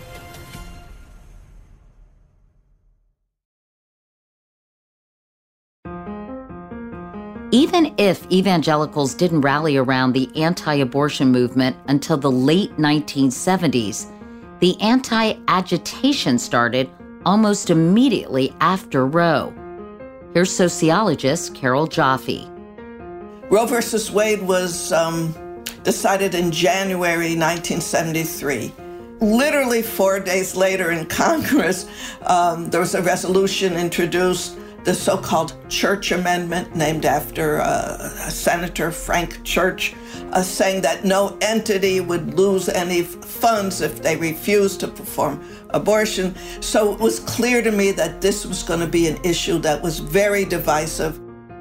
Even if evangelicals didn't rally around the anti-abortion movement until the late nineteen seventies, the anti-agitation started almost immediately after Roe. Here's sociologist Carol Jaffe. Roe versus Wade was um, decided in January nineteen seventy-three. Literally four days later in Congress, um, there was a resolution introduced, the so-called Church Amendment, named after uh, Senator Frank Church, uh, saying that no entity would lose any funds if they refused to perform abortion. So it was clear to me that this was going to be an issue that was very divisive.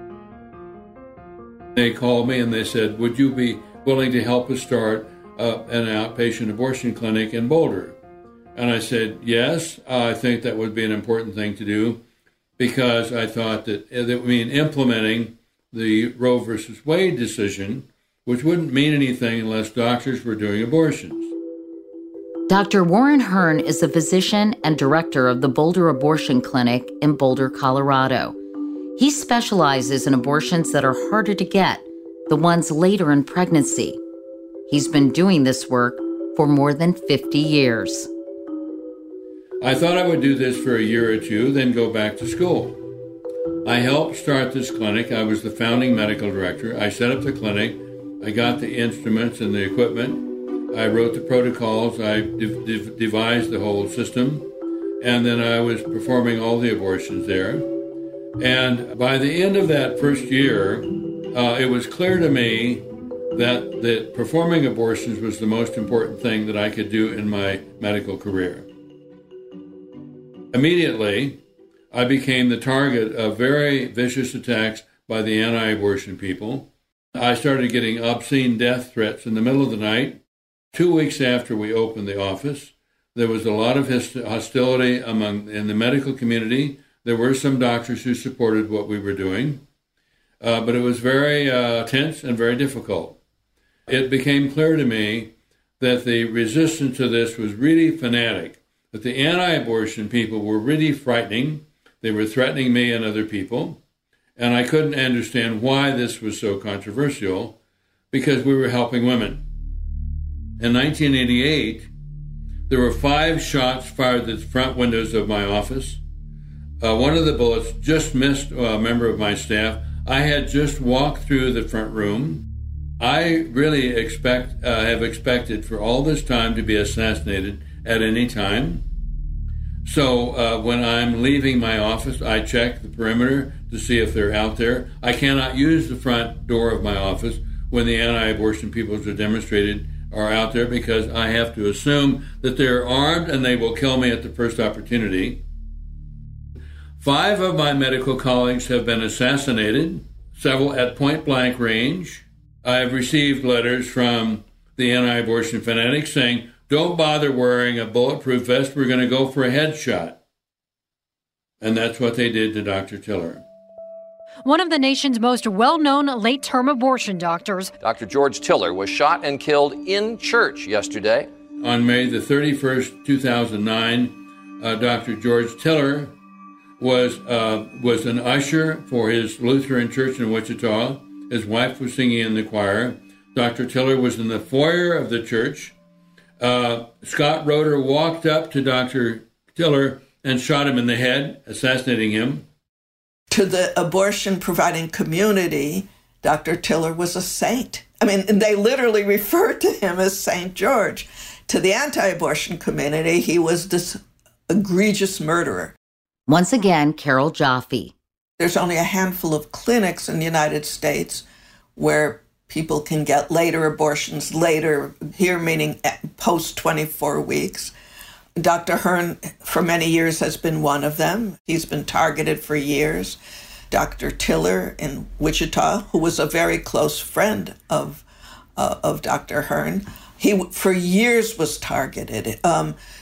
They called me and they said, would you be willing to help us start uh, an outpatient abortion clinic in Boulder? And I said, yes, I think that would be an important thing to do, because I thought that it would mean implementing the Roe versus Wade decision, which wouldn't mean anything unless doctors were doing abortions. Doctor Warren Hearn is a physician and director of the Boulder Abortion Clinic in Boulder, Colorado. He specializes in abortions that are harder to get, the ones later in pregnancy. He's been doing this work for more than fifty years. I thought I would do this for a year or two, then go back to school. I helped start this clinic. I was the founding medical director. I set up the clinic. I got the instruments and the equipment. I wrote the protocols. I de- de- devised the whole system. And then I was performing all the abortions there. And by the end of that first year, uh, it was clear to me that, that performing abortions was the most important thing that I could do in my medical career. Immediately, I became the target of very vicious attacks by the anti-abortion people. I started getting obscene death threats in the middle of the night. Two weeks after we opened the office, there was a lot of hostility among in the medical community. There were some doctors who supported what we were doing, uh, but it was very uh, tense and very difficult. It became clear to me that the resistance to this was really fanatic, that the anti-abortion people were really frightening. They were threatening me and other people, and I couldn't understand why this was so controversial, because we were helping women. In nineteen eighty-eight, there were five shots fired at the front windows of my office. Uh, one of the bullets just missed a member of my staff. I had just walked through the front room. I really expect uh, have expected for all this time to be assassinated at any time. So uh, when I'm leaving my office, I check the perimeter to see if they're out there. I cannot use the front door of my office when the anti-abortion people who demonstrated are out there, because I have to assume that they're armed and they will kill me at the first opportunity. Five of my medical colleagues have been assassinated, several at point-blank range. I have received letters from the anti-abortion fanatics saying, don't bother wearing a bulletproof vest, we're going to go for a headshot. And that's what they did to Doctor Tiller. One of the nation's most well-known late-term abortion doctors, Doctor George Tiller, was shot and killed in church yesterday. On May the thirty-first, two thousand nine, uh, Doctor George Tiller was uh, was an usher for his Lutheran church in Wichita. His wife was singing in the choir. Doctor Tiller was in the foyer of the church. Uh, Scott Roeder walked up to Doctor Tiller and shot him in the head, assassinating him. To the abortion-providing community, Doctor Tiller was a saint. I mean, they literally referred to him as Saint George. To the anti-abortion community, he was this egregious murderer. Once again, Carol Jaffe. There's only a handful of clinics in the United States where people can get later abortions, later, here meaning post twenty-four weeks. Doctor Hearn, for many years, has been one of them. He's been targeted for years. Doctor Tiller in Wichita, who was a very close friend of uh, of Doctor Hearn, he for years was targeted. Um,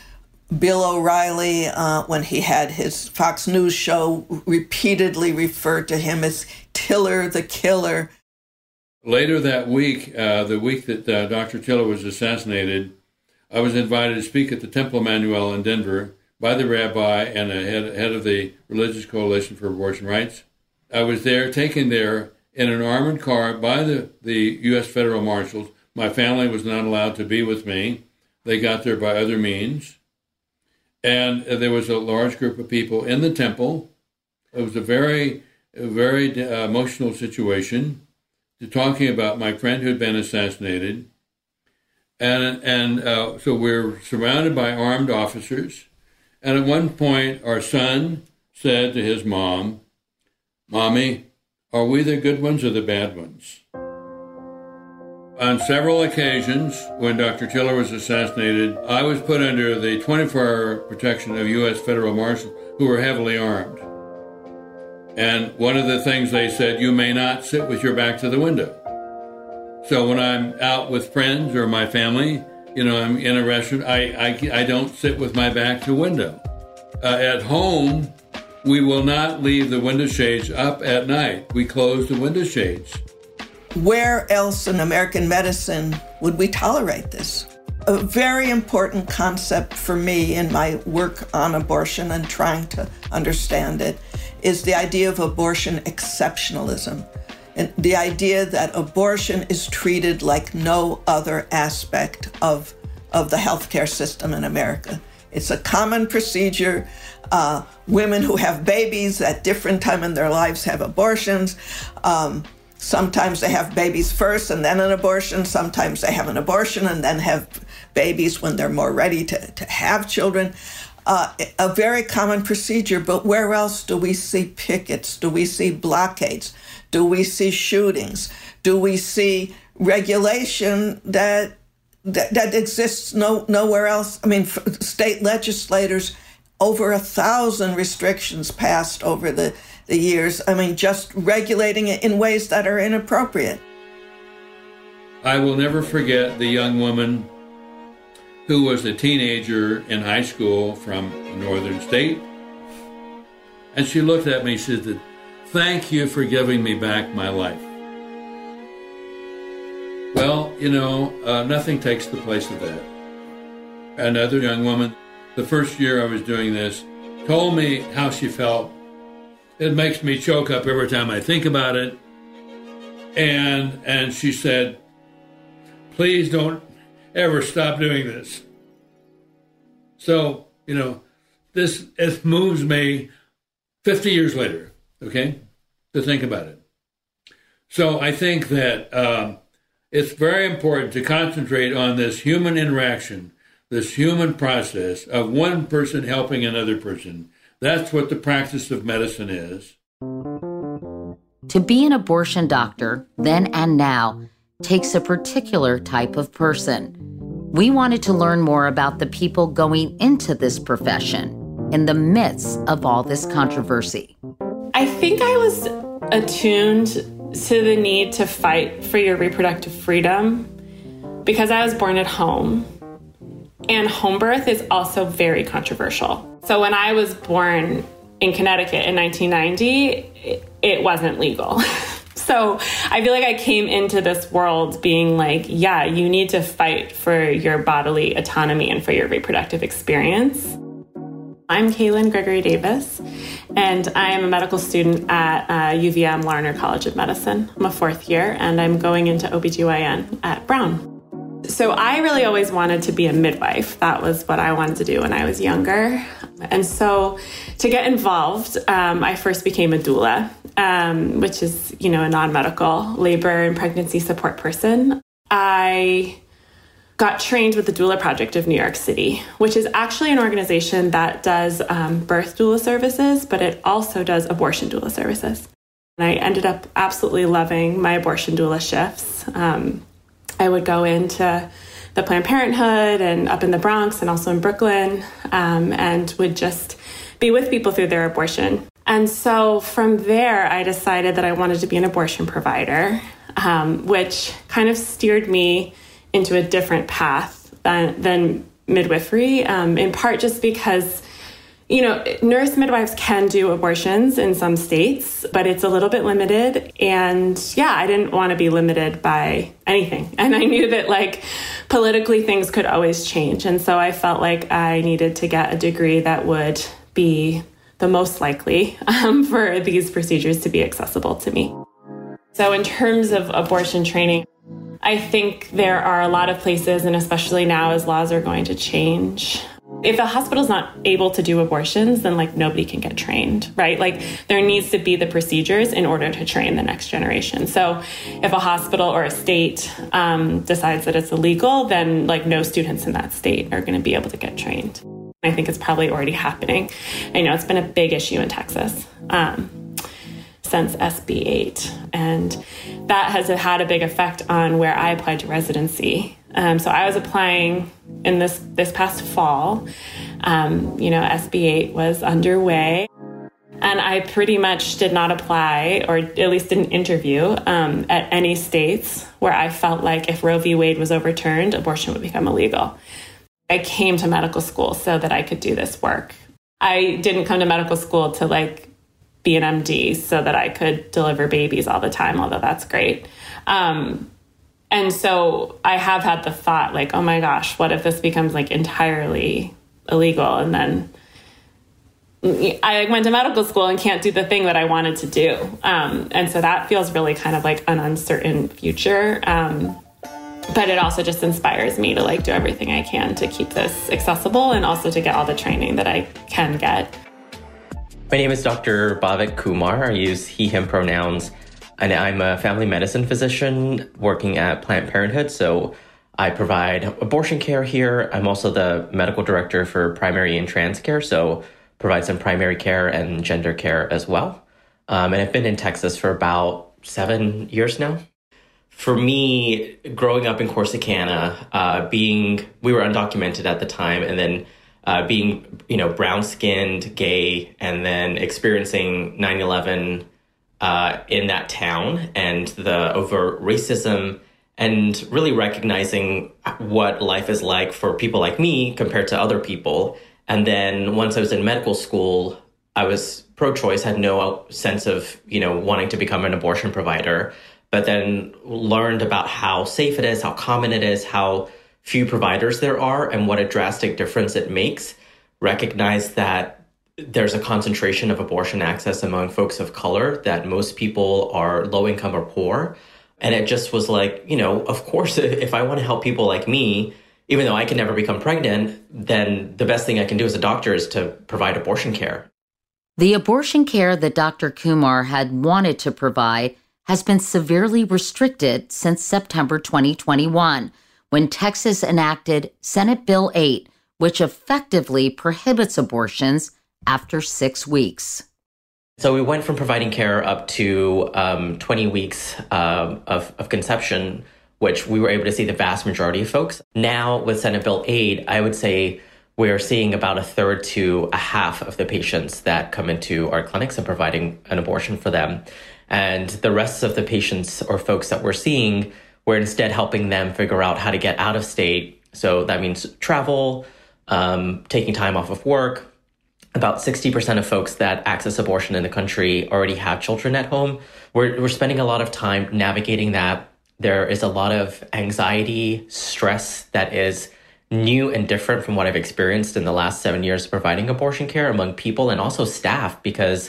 Bill O'Reilly, uh, when he had his Fox News show, repeatedly referred to him as Tiller the Killer. Later that week, uh, the week that uh, Doctor Tiller was assassinated, I was invited to speak at the Temple Emmanuel in Denver by the rabbi and a head, head of the Religious Coalition for Abortion Rights. I was there, taken there in an armored car by the, the U S Federal Marshals. My family was not allowed to be with me. They got there by other means. And there was a large group of people in the temple. It was a very, a very uh, emotional situation, to talking about my friend who had been assassinated. And, and uh, so we're surrounded by armed officers. And at one point, our son said to his mom, "Mommy, are we the good ones or the bad ones?" On several occasions, when Doctor Tiller was assassinated, I was put under the twenty-four hour protection of U S Federal Marshals, who were heavily armed. And one of the things they said, you may not sit with your back to the window. So when I'm out with friends or my family, you know, I'm in a restaurant, I, I, I don't sit with my back to window. Uh, at home, we will not leave the window shades up at night. We close the window shades. Where else in American medicine would we tolerate this? A very important concept for me in my work on abortion and trying to understand it is the idea of abortion exceptionalism. And the idea that abortion is treated like no other aspect of, of the healthcare system in America. It's a common procedure. Uh, women who have babies at different time in their lives have abortions. Um, sometimes they have babies first and then an abortion. Sometimes they have an abortion and then have babies when they're more ready to, to have children. Uh, a very common procedure, but where else do we see pickets? Do we see blockades? Do we see shootings? Do we see regulation that that, that exists no, nowhere else? I mean, state legislators, over a thousand restrictions passed over the, the years. I mean, just regulating it in ways that are inappropriate. I will never forget the young woman who was a teenager in high school from a northern state. And she looked at me and said, "Thank you for giving me back my life." Well, you know, uh, nothing takes the place of that. Another young woman, the first year I was doing this, told me how she felt. It makes me choke up every time I think about it. And and she said, "Please don't ever stop doing this." So, you know, this it moves me fifty years later, okay, to think about it. So I think that um, it's very important to concentrate on this human interaction, this human process of one person helping another person. That's what the practice of medicine is. To be an abortion doctor, then and now, takes a particular type of person. We wanted to learn more about the people going into this profession in the midst of all this controversy. I think I was attuned to the need to fight for your reproductive freedom because I was born at home. And home birth is also very controversial. So when I was born in Connecticut in nineteen ninety, it wasn't legal. So I feel like I came into this world being like, yeah, you need to fight for your bodily autonomy and for your reproductive experience. I'm Kaylin Gregory Davis, and I am a medical student at uh, U V M Larner College of Medicine. I'm a fourth year, and I'm going into O B G Y N at Brown. So I really always wanted to be a midwife. That was what I wanted to do when I was younger. And so to get involved, um, I first became a doula, um, which is, you know, a non-medical labor and pregnancy support person. I got trained with the Doula Project of New York City, which is actually an organization that does um, birth doula services, but it also does abortion doula services. And I ended up absolutely loving my abortion doula shifts. Um, I would go into the Planned Parenthood and up in the Bronx and also in Brooklyn, um, and would just be with people through their abortion. And so from there, I decided that I wanted to be an abortion provider, um, which kind of steered me into a different path than, than midwifery, um, in part just because, you know, nurse midwives can do abortions in some states, but it's a little bit limited. And yeah, I didn't want to be limited by anything. And I knew that like politically things could always change. And so I felt like I needed to get a degree that would be the most likely um, for these procedures to be accessible to me. So in terms of abortion training, I think there are a lot of places, and especially now as laws are going to change, if a hospital's not able to do abortions, then like nobody can get trained, right? Like there needs to be the procedures in order to train the next generation. So if a hospital or a state um, decides that it's illegal, then like no students in that state are going to be able to get trained. I think it's probably already happening. I know it's been a big issue in Texas um, since S B eight. And that has had a big effect on where I applied to residency. Um, so I was applying in this, this past fall. Um, you know, S B eight was underway. And I pretty much did not apply, or at least didn't interview, um, at any states where I felt like if Roe v. Wade was overturned, abortion would become illegal. I came to medical school so that I could do this work. I didn't come to medical school to like be an M D so that I could deliver babies all the time, although that's great. Um, and so I have had the thought like, oh my gosh, what if this becomes like entirely illegal? And then I went to medical school and can't do the thing that I wanted to do. Um, and so that feels really kind of like an uncertain future. Um, but it also just inspires me to like do everything I can to keep this accessible and also to get all the training that I can get. My name is Doctor Bhavik Kumar. I use he, him pronouns, and I'm a family medicine physician working at Planned Parenthood. So I provide abortion care here. I'm also the medical director for primary and trans care, so provide some primary care and gender care as well. Um, and I've been in Texas for about seven years now. For me, growing up in Corsicana, uh, being, we were undocumented at the time, and then uh, being, you know, brown-skinned, gay, and then experiencing nine eleven uh, in that town and the overt racism, and really recognizing what life is like for people like me compared to other people. And then once I was in medical school, I was pro-choice, had no sense of, you know, wanting to become an abortion provider, but then learned about how safe it is, how common it is, how few providers there are, and what a drastic difference it makes. Recognize that there's a concentration of abortion access among folks of color, that most people are low income or poor. And it just was like, you know, of course, if I want to help people like me, even though I can never become pregnant, then the best thing I can do as a doctor is to provide abortion care. The abortion care that Doctor Kumar had wanted to provide has been severely restricted since September twenty twenty-one, when Texas enacted Senate Bill eight, which effectively prohibits abortions after six weeks. So we went from providing care up to um, twenty weeks um, of, of conception, which we were able to see the vast majority of folks. Now with Senate Bill eight, I would say we're seeing about a third to a half of the patients that come into our clinics and providing an abortion for them. And the rest of the patients or folks that we're seeing, we're instead helping them figure out how to get out of state. So that means travel, um, taking time off of work. About sixty percent of folks that access abortion in the country already have children at home. We're, we're spending a lot of time navigating that. There is a lot of anxiety, stress that is new and different from what I've experienced in the last seven years providing abortion care among people and also staff, because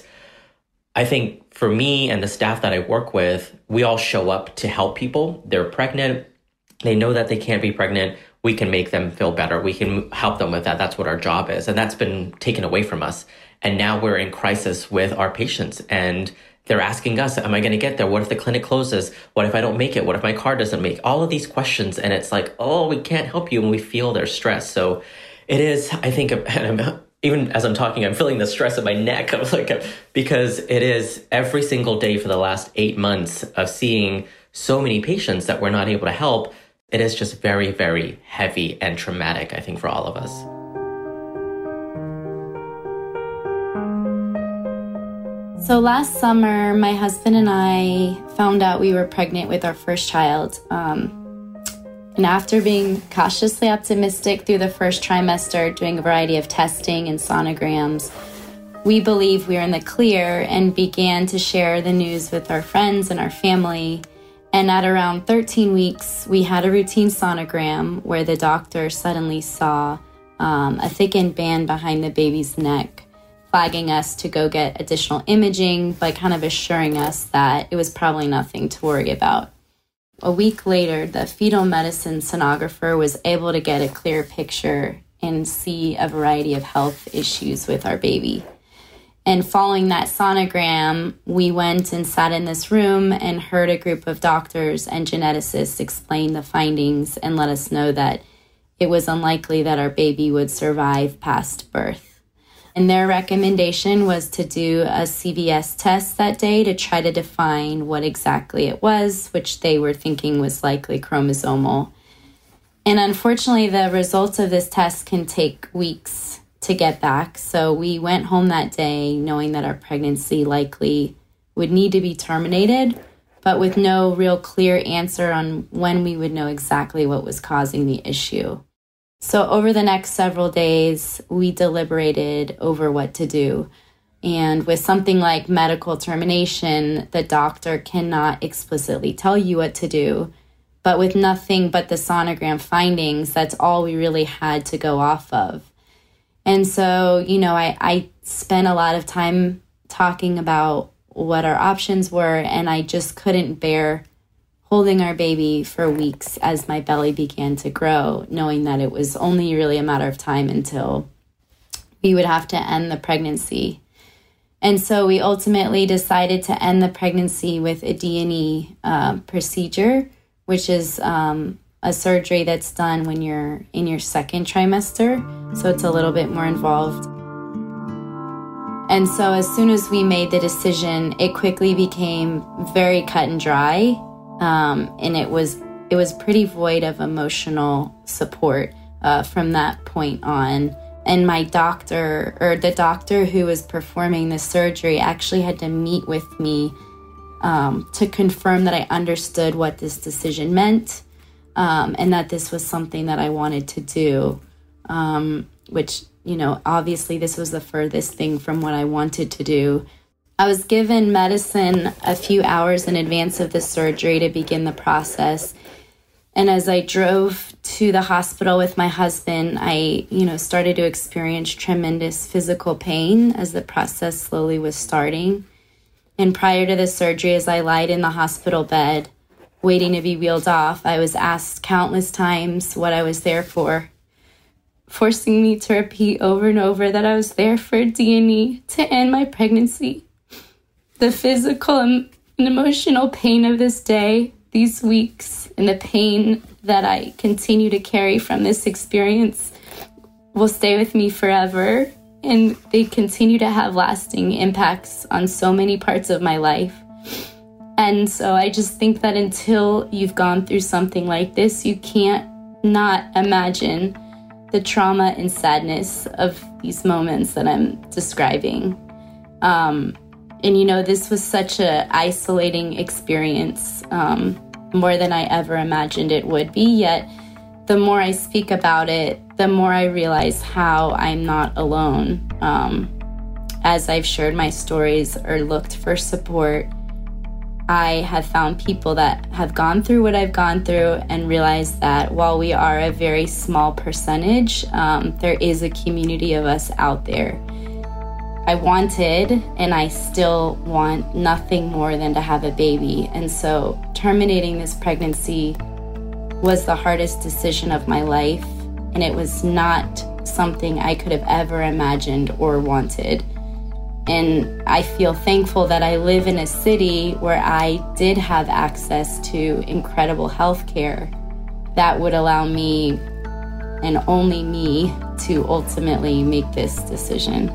I think for me and the staff that I work with, we all show up to help people. They're pregnant. They know that they can't be pregnant. We can make them feel better. We can help them with that. That's what our job is. And that's been taken away from us. And now we're in crisis with our patients. And they're asking us, am I going to get there? What if the clinic closes? What if I don't make it? What if my car doesn't make? All of these questions. And it's like, oh, we can't help you. And we feel their stress. So it is, I think, even as I'm talking, I'm feeling the stress in my neck. I'm like, because it is every single day for the last eight months of seeing so many patients that we're not able to help. It is just very, very heavy and traumatic, I think, for all of us. So last summer, my husband and I found out we were pregnant with our first child. Um, And after being cautiously optimistic through the first trimester, doing a variety of testing and sonograms, we believed we were in the clear and began to share the news with our friends and our family. And at around thirteen weeks, we had a routine sonogram where the doctor suddenly saw um, a thickened band behind the baby's neck, flagging us to go get additional imaging, but kind of assuring us that it was probably nothing to worry about. A week later, the fetal medicine sonographer was able to get a clear picture and see a variety of health issues with our baby. And following that sonogram, we went and sat in this room and heard a group of doctors and geneticists explain the findings and let us know that it was unlikely that our baby would survive past birth. And their recommendation was to do a C V S test that day to try to define what exactly it was, which they were thinking was likely chromosomal. And unfortunately, the results of this test can take weeks to get back. So we went home that day knowing that our pregnancy likely would need to be terminated, but with no real clear answer on when we would know exactly what was causing the issue. So over the next several days, we deliberated over what to do. And with something like medical termination, the doctor cannot explicitly tell you what to do. But with nothing but the sonogram findings, that's all we really had to go off of. And so, you know, I, I spent a lot of time talking about what our options were, and I just couldn't bear holding our baby for weeks as my belly began to grow, knowing that it was only really a matter of time until we would have to end the pregnancy. And so we ultimately decided to end the pregnancy with a D and E uh, procedure, which is um, a surgery that's done when you're in your second trimester. So it's a little bit more involved. And so as soon as we made the decision, it quickly became very cut and dry. Um, and it was it was pretty void of emotional support uh, from that point on. And my doctor, or the doctor who was performing the surgery, actually had to meet with me um, to confirm that I understood what this decision meant. Um, and that this was something that I wanted to do, um, which, you know, obviously this was the furthest thing from what I wanted to do. I was given medicine a few hours in advance of the surgery to begin the process. And as I drove to the hospital with my husband, I, you know, started to experience tremendous physical pain as the process slowly was starting. And prior to the surgery, as I lied in the hospital bed, waiting to be wheeled off, I was asked countless times what I was there for, forcing me to repeat over and over that I was there for D and E to end my pregnancy. The physical and emotional pain of this day, these weeks, and the pain that I continue to carry from this experience will stay with me forever, and they continue to have lasting impacts on so many parts of my life. And so I just think that until you've gone through something like this, you can't not imagine the trauma and sadness of these moments that I'm describing. Um, and, you know, this was such an isolating experience, um, more than I ever imagined it would be. Yet the more I speak about it, the more I realize how I'm not alone. Um, as I've shared my stories or looked for support, I have found people that have gone through what I've gone through and realized that while we are a very small percentage, um, there is a community of us out there. I wanted, and I still want, nothing more than to have a baby. And so terminating this pregnancy was the hardest decision of my life, and it was not something I could have ever imagined or wanted. And I feel thankful that I live in a city where I did have access to incredible health care that would allow me, and only me, to ultimately make this decision.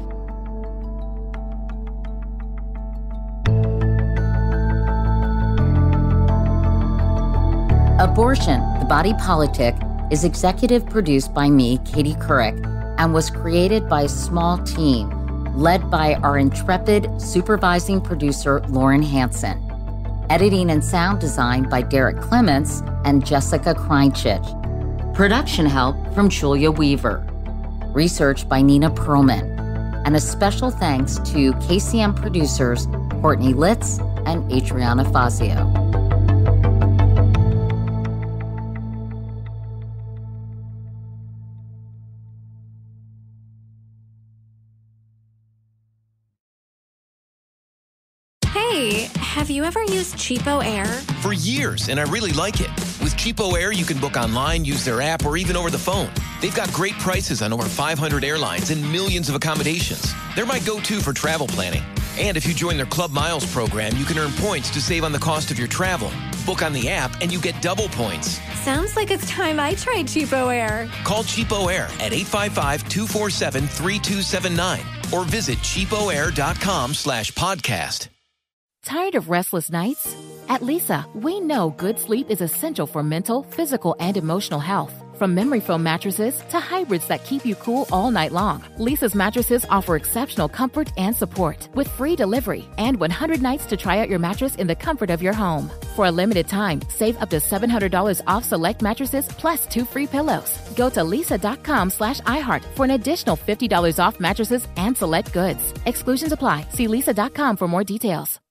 Abortion, The Body Politic, is executive produced by me, Katie Couric, and was created by a small team led by our intrepid supervising producer, Lauren Hansen. Editing and sound design by Derek Clements, and Jessica Kreinchich. Production help from Julia Weaver. Research by Nina Perlman. And a special thanks to K C M producers Courtney Litz and Adriana Fazio. Hey, have you ever used Cheapo Air? For years, and I really like it. With Cheapo Air, you can book online, use their app, or even over the phone. They've got great prices on over five hundred airlines and millions of accommodations. They're my go-to for travel planning. And if you join their Club Miles program, you can earn points to save on the cost of your travel. Book on the app, and you get double points. Sounds like it's time I tried Cheapo Air. Call Cheapo Air at eight five five, two four seven, three two seven nine or visit cheapoair.com slash podcast. Tired of restless nights? At Leesa, we know good sleep is essential for mental, physical, and emotional health. From memory foam mattresses to hybrids that keep you cool all night long, Leesa's mattresses offer exceptional comfort and support with free delivery and one hundred nights to try out your mattress in the comfort of your home. For a limited time, save up to seven hundred dollars off select mattresses plus two free pillows. Go to leesa.com slash iHeart for an additional fifty dollars off mattresses and select goods. Exclusions apply. See leesa dot com for more details.